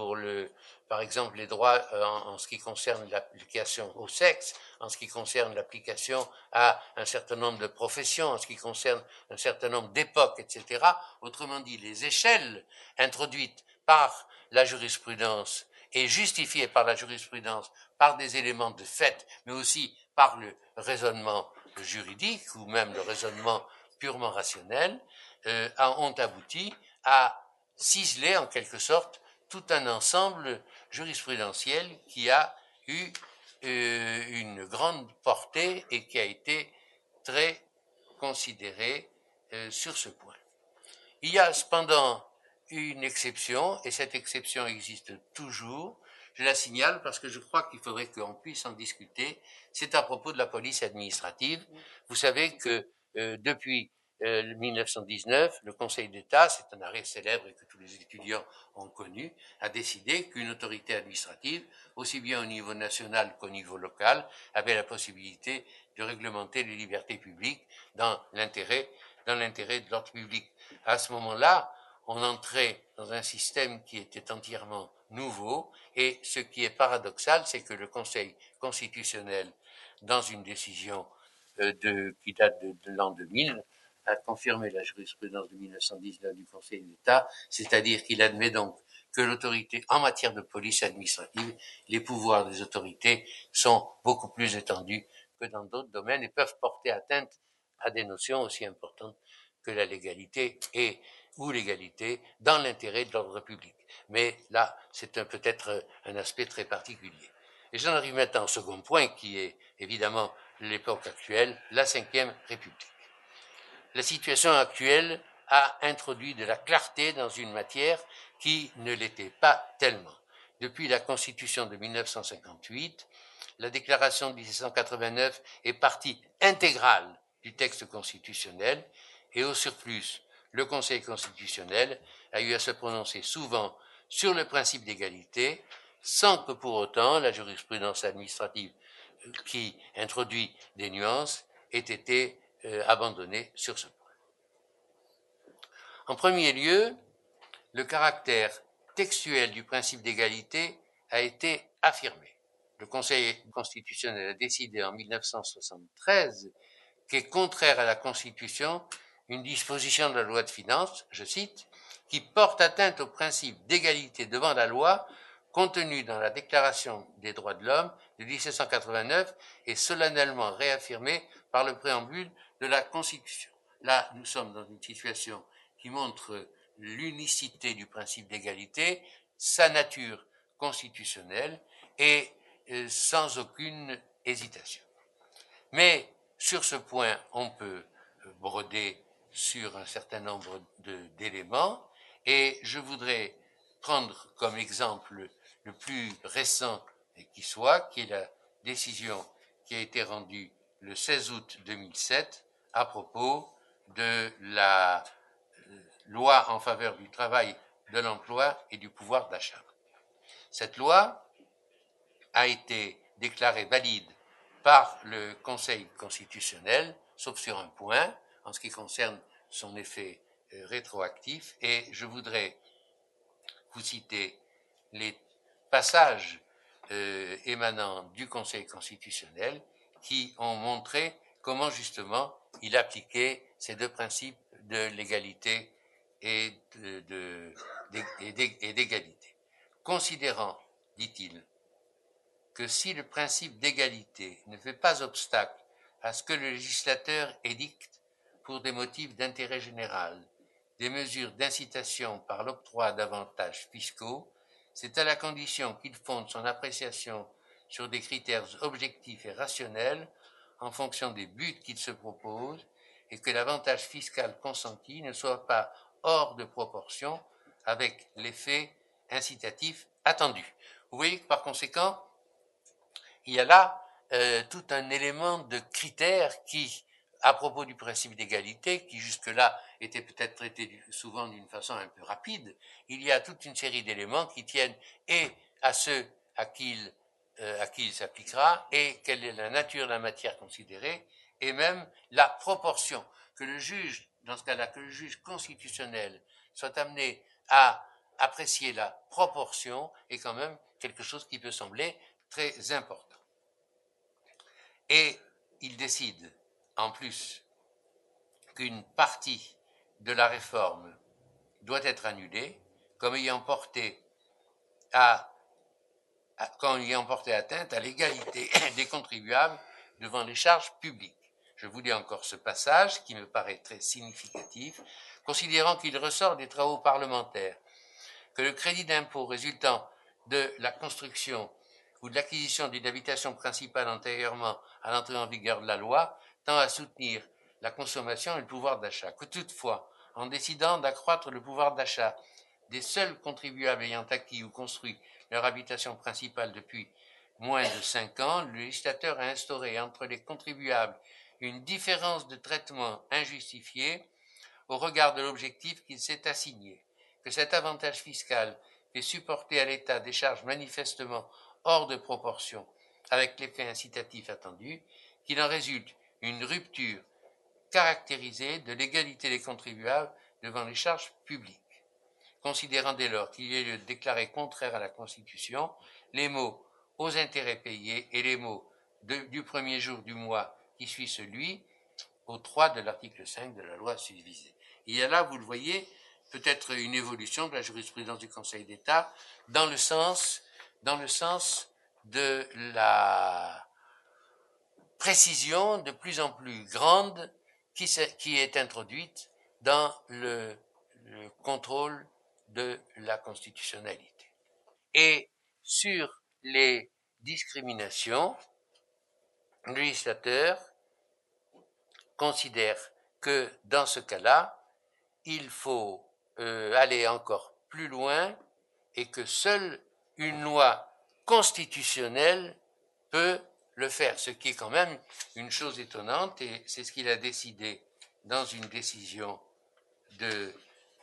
par exemple, les droits en ce qui concerne l'application au sexe, en ce qui concerne l'application à un certain nombre de professions, en ce qui concerne un certain nombre d'époques, etc. Autrement dit, les échelles introduites par la jurisprudence et justifiées par la jurisprudence par des éléments de fait, mais aussi par le raisonnement juridique ou même le raisonnement purement rationnel, ont abouti à ciseler en quelque sorte tout un ensemble jurisprudentiel qui a eu une grande portée et qui a été très considéré sur ce point. Il y a cependant une exception, et cette exception existe toujours. Je la signale parce que je crois qu'il faudrait qu'on puisse en discuter. C'est à propos de la police administrative. Vous savez que depuis 1919, le Conseil d'État, c'est un arrêt célèbre et que tous les étudiants ont connu, a décidé qu'une autorité administrative, aussi bien au niveau national qu'au niveau local, avait la possibilité de réglementer les libertés publiques dans l'intérêt de l'ordre public. À ce moment-là, on entrait dans un système qui était entièrement nouveau, et ce qui est paradoxal, c'est que le Conseil constitutionnel, dans une décision qui date de l'an 2000, a confirmé la jurisprudence de 1919 du Conseil d'État, c'est-à-dire qu'il admet donc que l'autorité, en matière de police administrative, les pouvoirs des autorités sont beaucoup plus étendus que dans d'autres domaines et peuvent porter atteinte à des notions aussi importantes que la légalité ou l'égalité dans l'intérêt de l'ordre public. Mais là, c'est peut-être un aspect très particulier. Et j'en arrive maintenant au second point, qui est évidemment l'époque actuelle, la Ve République. La situation actuelle a introduit de la clarté dans une matière qui ne l'était pas tellement. Depuis la Constitution de 1958, la Déclaration de 1789 est partie intégrale du texte constitutionnel et au surplus, le Conseil constitutionnel a eu à se prononcer souvent sur le principe d'égalité, sans que pour autant la jurisprudence administrative qui introduit des nuances ait été abandonnée sur ce point. En premier lieu, le caractère textuel du principe d'égalité a été affirmé. Le Conseil constitutionnel a décidé en 1973 qu'est contraire à la Constitution une disposition de la loi de finances, je cite, qui porte atteinte au principe d'égalité devant la loi contenu dans la Déclaration des droits de l'homme de 1789 et solennellement réaffirmé par le préambule de la Constitution. Là, nous sommes dans une situation qui montre l'unicité du principe d'égalité, sa nature constitutionnelle et sans aucune hésitation. Mais sur ce point, on peut broder sur un certain nombre d'éléments et je voudrais prendre comme exemple le plus récent qui soit, qui est la décision qui a été rendue le 16 août 2007 à propos de la loi en faveur du travail, de l'emploi et du pouvoir d'achat. Cette loi a été déclarée valide par le Conseil constitutionnel, sauf sur un point, en ce qui concerne son effet rétroactif, et je voudrais vous citer les passages émanant du Conseil constitutionnel qui ont montré comment justement il appliquait ces deux principes de l'égalité et d'égalité. Considérant, dit-il, que si le principe d'égalité ne fait pas obstacle à ce que le législateur édicte, pour des motifs d'intérêt général, des mesures d'incitation par l'octroi d'avantages fiscaux, c'est à la condition qu'il fonde son appréciation sur des critères objectifs et rationnels en fonction des buts qu'il se propose et que l'avantage fiscal consenti ne soit pas hors de proportion avec l'effet incitatif attendu. Vous voyez que par conséquent, il y a là tout un élément de critères qui, à propos du principe d'égalité, qui jusque-là était peut-être traité souvent d'une façon un peu rapide, il y a toute une série d'éléments qui tiennent et à ceux à qui il s'appliquera, et quelle est la nature de la matière considérée, et même la proportion, que le juge, dans ce cas-là, que le juge constitutionnel soit amené à apprécier la proportion est quand même quelque chose qui peut sembler très important. Et il décide, en plus, qu'une partie de la réforme doit être annulée comme ayant porté atteinte à l'égalité des contribuables devant les charges publiques. Je vous lis encore ce passage qui me paraît très significatif, considérant qu'il ressort des travaux parlementaires que le crédit d'impôt résultant de la construction ou de l'acquisition d'une habitation principale antérieurement à l'entrée en vigueur de la loi tend à soutenir la consommation et le pouvoir d'achat, que toutefois, en décidant d'accroître le pouvoir d'achat des seuls contribuables ayant acquis ou construit leur habitation principale depuis moins de 5 ans, le législateur a instauré entre les contribuables une différence de traitement injustifiée au regard de l'objectif qu'il s'est assigné, que cet avantage fiscal fait supporter à l'État des charges manifestement hors de proportion avec l'effet incitatif attendu, qu'il en résulte une rupture caractérisée de l'égalité des contribuables devant les charges publiques. Considérant dès lors qu'il y a lieu de déclarer contraire à la Constitution, les mots « aux intérêts payés » et les mots « du premier jour du mois qui suit celui » au 3 de l'article 5 de la loi susvisée. Il y a là, vous le voyez, peut-être une évolution de la jurisprudence du Conseil d'État dans le sens de la précision de plus en plus grande qui est introduite dans le contrôle de la constitutionnalité. Et sur les discriminations, le législateur considère que dans ce cas-là, il faut aller encore plus loin et que seule une loi constitutionnelle peut le faire, ce qui est quand même une chose étonnante, et c'est ce qu'il a décidé dans une décision de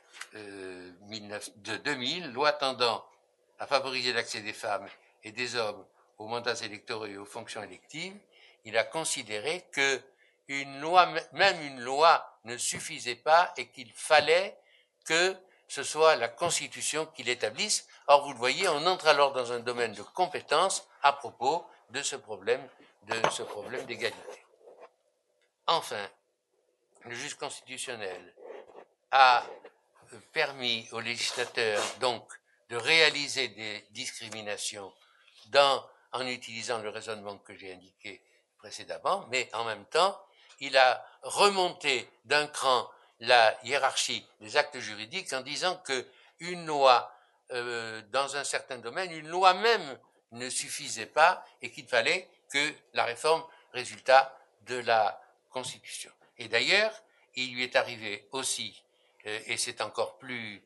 2000, loi tendant à favoriser l'accès des femmes et des hommes aux mandats électoraux et aux fonctions électives. Il a considéré que même une loi ne suffisait pas et qu'il fallait que ce soit la Constitution qui l'établisse. Or, vous le voyez, on entre alors dans un domaine de compétence à propos de ce problème d'égalité. Enfin, le juge constitutionnel a permis aux législateurs donc de réaliser des discriminations en utilisant le raisonnement que j'ai indiqué précédemment, mais en même temps, il a remonté d'un cran la hiérarchie des actes juridiques en disant que une loi, dans un certain domaine, une loi même ne suffisait pas et qu'il fallait que la réforme résultât de la Constitution. Et d'ailleurs, il lui est arrivé aussi, et c'est encore plus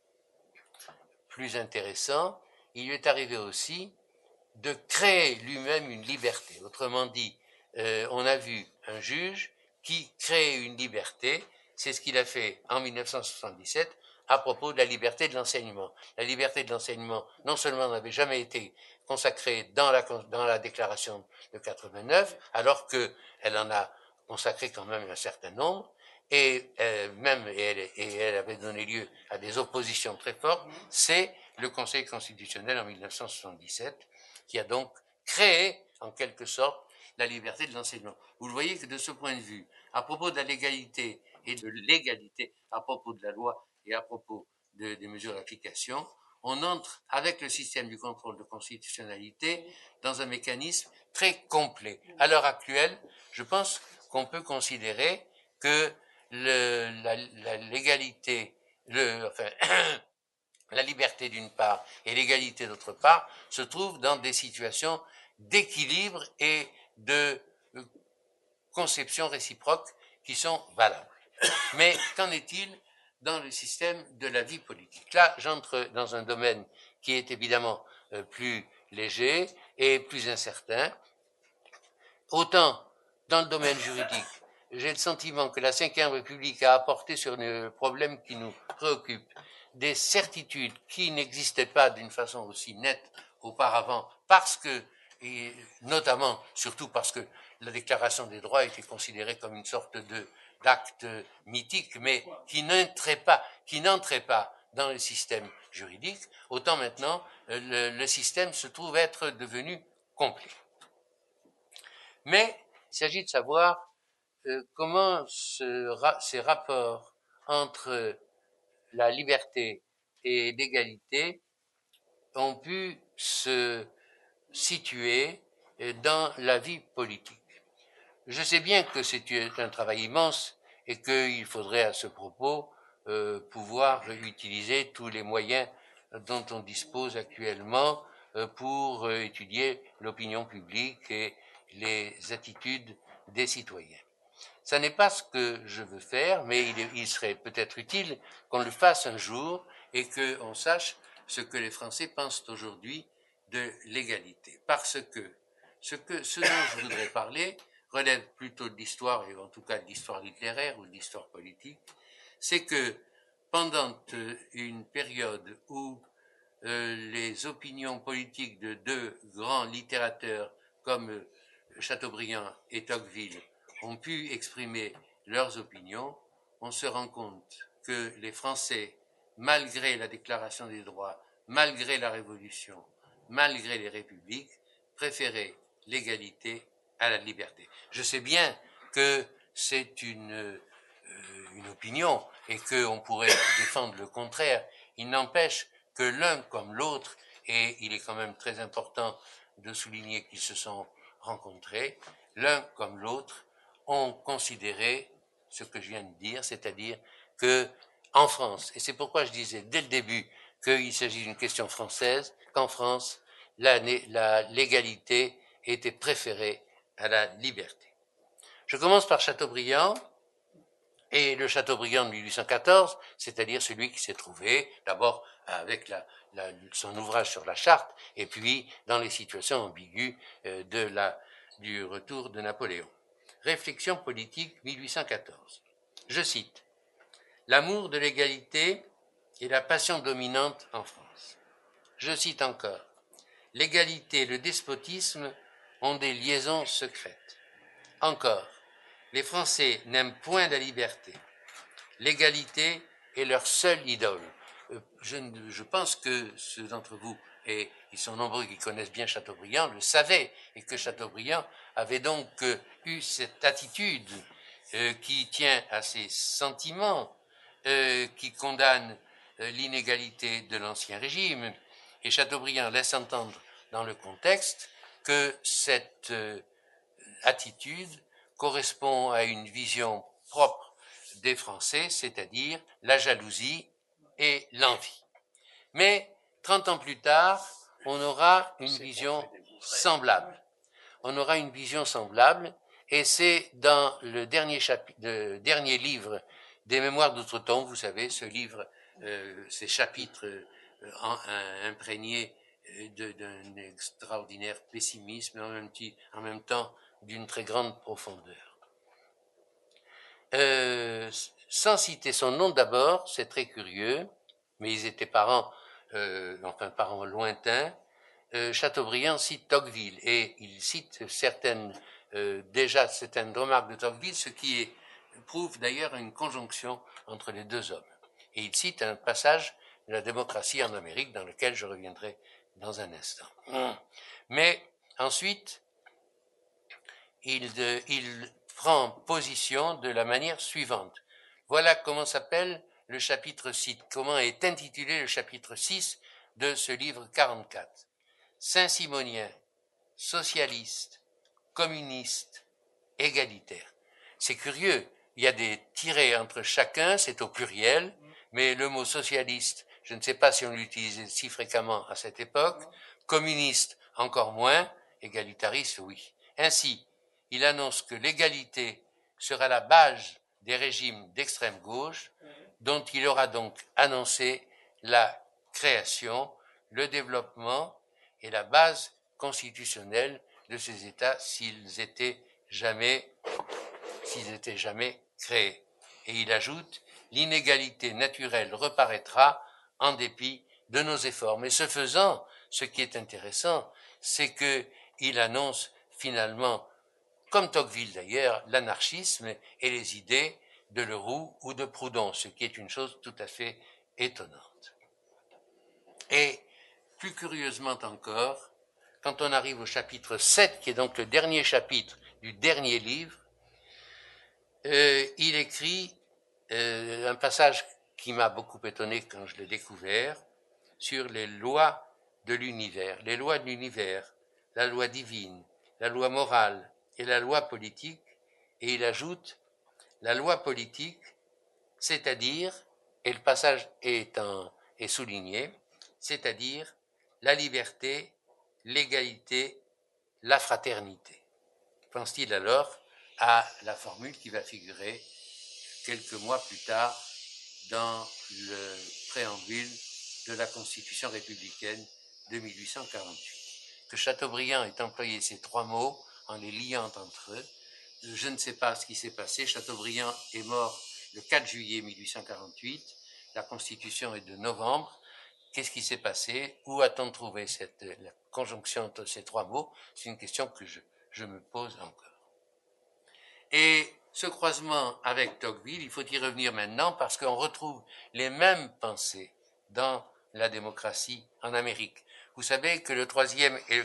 intéressant, il lui est arrivé aussi de créer lui-même une liberté. Autrement dit, on a vu un juge qui crée une liberté, c'est ce qu'il a fait en 1977 à propos de la liberté de l'enseignement. La liberté de l'enseignement, non seulement n'avait jamais été consacrée dans la déclaration de 89, alors qu'elle en a consacré quand même un certain nombre, et elle avait donné lieu à des oppositions très fortes, c'est le Conseil constitutionnel en 1977 qui a donc créé, en quelque sorte, la liberté de l'enseignement. Vous le voyez que de ce point de vue, à propos de la légalité et de l'égalité, à propos de la loi et à propos des mesures d'application, on entre avec le système du contrôle de constitutionnalité dans un mécanisme très complet. À l'heure actuelle, je pense qu'on peut considérer que la légalité, la liberté d'une part et l'égalité d'autre part se trouvent dans des situations d'équilibre et de conception réciproque qui sont valables. Mais qu'en est-il dans le système de la vie politique? Là, j'entre dans un domaine qui est évidemment plus léger et plus incertain. Autant dans le domaine juridique, j'ai le sentiment que la Ve République a apporté sur le problème qui nous préoccupe des certitudes qui n'existaient pas d'une façon aussi nette auparavant, parce que, et notamment, surtout parce que la Déclaration des droits était considérée comme une sorte d'acte mythique, mais qui n'entrait pas dans le système juridique, autant maintenant le système se trouve être devenu complet. Mais il s'agit de savoir comment ces rapports entre la liberté et l'égalité ont pu se situer dans la vie politique. Je sais bien que c'est un travail immense et qu'il faudrait à ce propos pouvoir utiliser tous les moyens dont on dispose actuellement pour étudier l'opinion publique et les attitudes des citoyens. Ça n'est pas ce que je veux faire, mais il serait peut-être utile qu'on le fasse un jour et qu'on sache ce que les Français pensent aujourd'hui de l'égalité. Parce que ce dont je voudrais parler relève plutôt de l'histoire, et en tout cas de l'histoire littéraire ou de l'histoire politique, c'est que pendant une période où les opinions politiques de deux grands littérateurs comme Chateaubriand et Tocqueville ont pu exprimer leurs opinions, on se rend compte que les Français, malgré la Déclaration des droits, malgré la Révolution, malgré les républiques, préféraient l'égalité à la liberté. Je sais bien que c'est une opinion et qu'on pourrait défendre le contraire. Il n'empêche que l'un comme l'autre, et il est quand même très important de souligner qu'ils se sont rencontrés, l'un comme l'autre ont considéré ce que je viens de dire, c'est-à-dire que en France, et c'est pourquoi je disais dès le début qu'il s'agit d'une question française, qu'en France, la l'égalité était préférée à la liberté. Je commence par Chateaubriand, et le Chateaubriand de 1814, c'est-à-dire celui qui s'est trouvé d'abord avec son ouvrage sur la charte, et puis dans les situations ambiguës du retour de Napoléon. Réflexion politique 1814. Je cite: l'amour de l'égalité est la passion dominante en France. Je cite encore: l'égalité et le despotisme ont des liaisons secrètes. Encore: les Français n'aiment point la liberté. L'égalité est leur seule idole. Je pense que ceux d'entre vous, et ils sont nombreux qui connaissent bien Chateaubriand, le savaient, et que Chateaubriand avait donc eu cette attitude qui tient à ses sentiments, qui condamne l'inégalité de l'Ancien Régime. Et Chateaubriand laisse entendre dans le contexte que cette attitude correspond à une vision propre des Français, c'est-à-dire la jalousie et l'envie. Mais 30 ans plus tard, on aura une vision semblable. On aura une vision semblable, et c'est dans le dernier livre des Mémoires d'Outre-Tombe, vous savez, ce livre, ces chapitres imprégnés d'un extraordinaire pessimisme, en même temps d'une très grande profondeur. Sans citer son nom d'abord, c'est très curieux, mais ils étaient parents lointains. Chateaubriand cite Tocqueville, et il cite certaines remarques de Tocqueville, ce qui prouve d'ailleurs une conjonction entre les deux hommes. Et il cite un passage de la démocratie en Amérique, dans lequel je reviendrai dans un instant. Mais ensuite, il prend position de la manière suivante. Voilà comment s'appelle le chapitre 6, comment est intitulé le chapitre 6 de ce livre 44. Saint-Simonien, socialiste, communiste, égalitaire. C'est curieux, il y a des tirets entre chacun, c'est au pluriel, mais le mot socialiste, je ne sais pas si on l'utilisait si fréquemment à cette époque, communiste encore moins, égalitariste oui. Ainsi, il annonce que l'égalité sera la base des régimes d'extrême gauche, dont il aura donc annoncé la création, le développement et la base constitutionnelle de ces États s'ils étaient jamais créés. Et il ajoute: l'inégalité naturelle reparaîtra en dépit de nos efforts. Mais ce faisant, ce qui est intéressant, c'est qu'il annonce finalement, comme Tocqueville d'ailleurs, l'anarchisme et les idées de Leroux ou de Proudhon, ce qui est une chose tout à fait étonnante. Et plus curieusement encore, quand on arrive au chapitre 7, qui est donc le dernier chapitre du dernier livre, il écrit un passage qui m'a beaucoup étonné quand je l'ai découvert, sur les lois de l'univers. Les lois de l'univers, la loi divine, la loi morale et la loi politique, et il ajoute: la loi politique, c'est-à-dire, et le passage est souligné, c'est-à-dire la liberté, l'égalité, la fraternité. Pense-t-il alors à la formule qui va figurer quelques mois plus tard dans le préambule de la Constitution républicaine de 1848. Que Chateaubriand ait employé ces trois mots en les liant entre eux, je ne sais pas ce qui s'est passé. Chateaubriand est mort le 4 juillet 1848, la Constitution est de novembre. Qu'est-ce qui s'est passé? Où a-t-on trouvé la conjonction entre ces trois mots? C'est une question que je me pose encore. Et ce croisement avec Tocqueville, il faut y revenir maintenant parce qu'on retrouve les mêmes pensées dans la démocratie en Amérique. Vous savez que la troisième et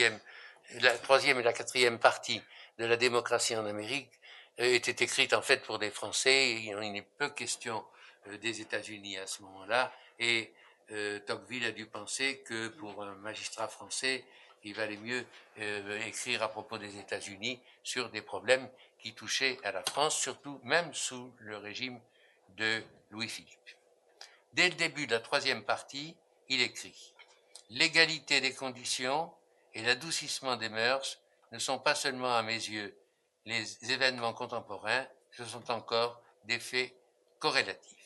la quatrième partie de la démocratie en Amérique était écrite en fait pour des Français. Il n'est peu question des États-Unis à ce moment-là. Et Tocqueville a dû penser que pour un magistrat français, il valait mieux écrire à propos des États-Unis sur des problèmes qui touchaient à la France, surtout même sous le régime de Louis-Philippe. Dès le début de la troisième partie, il écrit « L'égalité des conditions et l'adoucissement des mœurs ne sont pas seulement à mes yeux les événements contemporains, ce sont encore des faits corrélatifs. »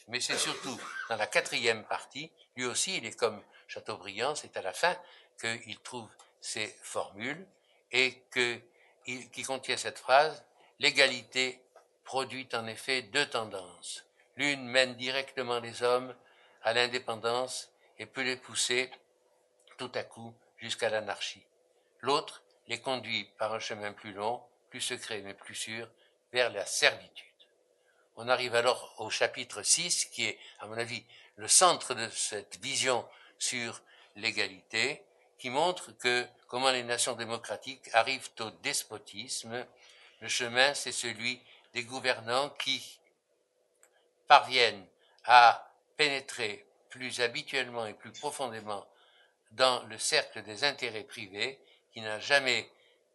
Mais c'est surtout dans la quatrième partie, lui aussi il est comme Chateaubriand, c'est à la fin qu'il trouve ces formules et qui contient cette phrase « L'égalité produit en effet deux tendances. L'une mène directement les hommes à l'indépendance et peut les pousser tout à coup jusqu'à l'anarchie. L'autre les conduit par un chemin plus long, plus secret mais plus sûr, vers la servitude. » On arrive alors au chapitre 6, qui est, à mon avis, le centre de cette vision sur l'égalité, qui montre comment les nations démocratiques arrivent au despotisme. Le chemin, c'est celui des gouvernants qui parviennent à pénétrer plus habituellement et plus profondément dans le cercle des intérêts privés, qui n'a jamais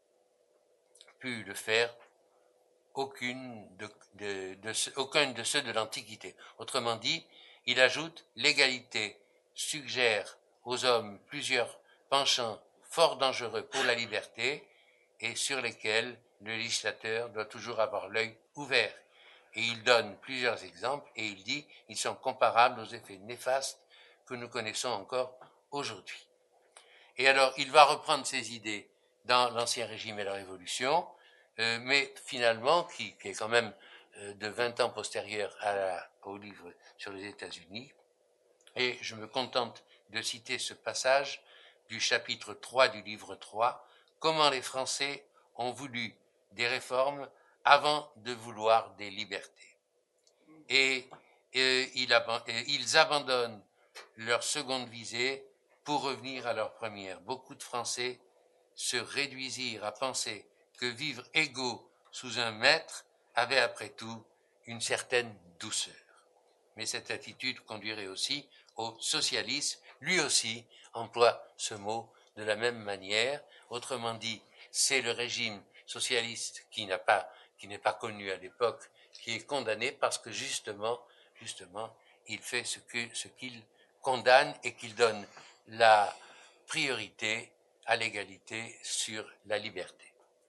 pu le faire aucun de ceux de l'Antiquité. Autrement dit, il ajoute « L'égalité suggère aux hommes plusieurs penchants fort dangereux pour la liberté et sur lesquels le législateur doit toujours avoir l'œil ouvert. » Et il donne plusieurs exemples et il dit « Ils sont comparables aux effets néfastes que nous connaissons encore aujourd'hui. » Et alors, il va reprendre ces idées dans l'Ancien Régime et la Révolution, mais finalement, qui est quand même de 20 ans postérieur au livre sur les États-Unis. Et je me contente de citer ce passage du chapitre 3 du livre 3, « Comment les Français ont voulu des réformes avant de vouloir des libertés. » Et ils abandonnent leur seconde visée pour revenir à leur première. Beaucoup de Français se réduisirent à penser que vivre égaux sous un maître avait après tout une certaine douceur. Mais cette attitude conduirait aussi au socialisme. Lui aussi emploie ce mot de la même manière. Autrement dit, c'est le régime socialiste qui n'est pas connu à l'époque, qui est condamné parce que justement, il fait ce qu'il condamne et qu'il donne la priorité à l'égalité sur la liberté.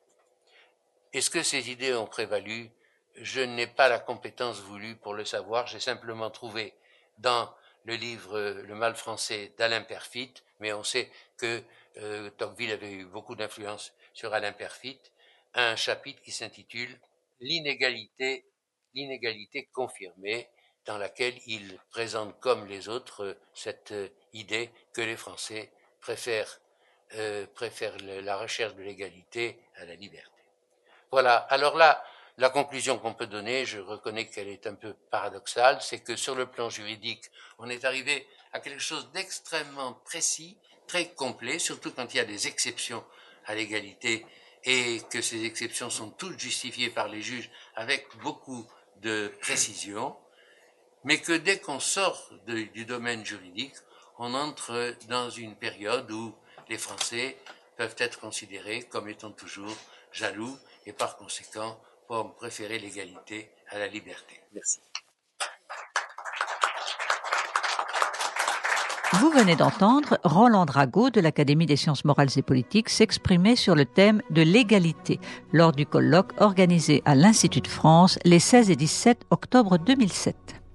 Est-ce que ces idées ont prévalu? Je n'ai pas la compétence voulue pour le savoir. J'ai simplement trouvé dans le livre Le mal français d'Alain Perfit, mais on sait que Tocqueville avait eu beaucoup d'influence sur Alain Perfit, un chapitre qui s'intitule « L'inégalité confirmée », dans laquelle il présente comme les autres cette idée que les Français préfèrent la recherche de l'égalité à la liberté. Voilà, alors là, la conclusion qu'on peut donner, je reconnais qu'elle est un peu paradoxale, c'est que sur le plan juridique, on est arrivé à quelque chose d'extrêmement précis, très complet, surtout quand il y a des exceptions à l'égalité et que ces exceptions sont toutes justifiées par les juges avec beaucoup de précision, mais que dès qu'on sort du domaine juridique, on entre dans une période où les Français peuvent être considérés comme étant toujours jaloux et par conséquent pour préférer l'égalité à la liberté. Merci. Vous venez d'entendre Roland Drago de l'Académie des sciences morales et politiques s'exprimer sur le thème de l'égalité lors du colloque organisé à l'Institut de France les 16 et 17 octobre 2007.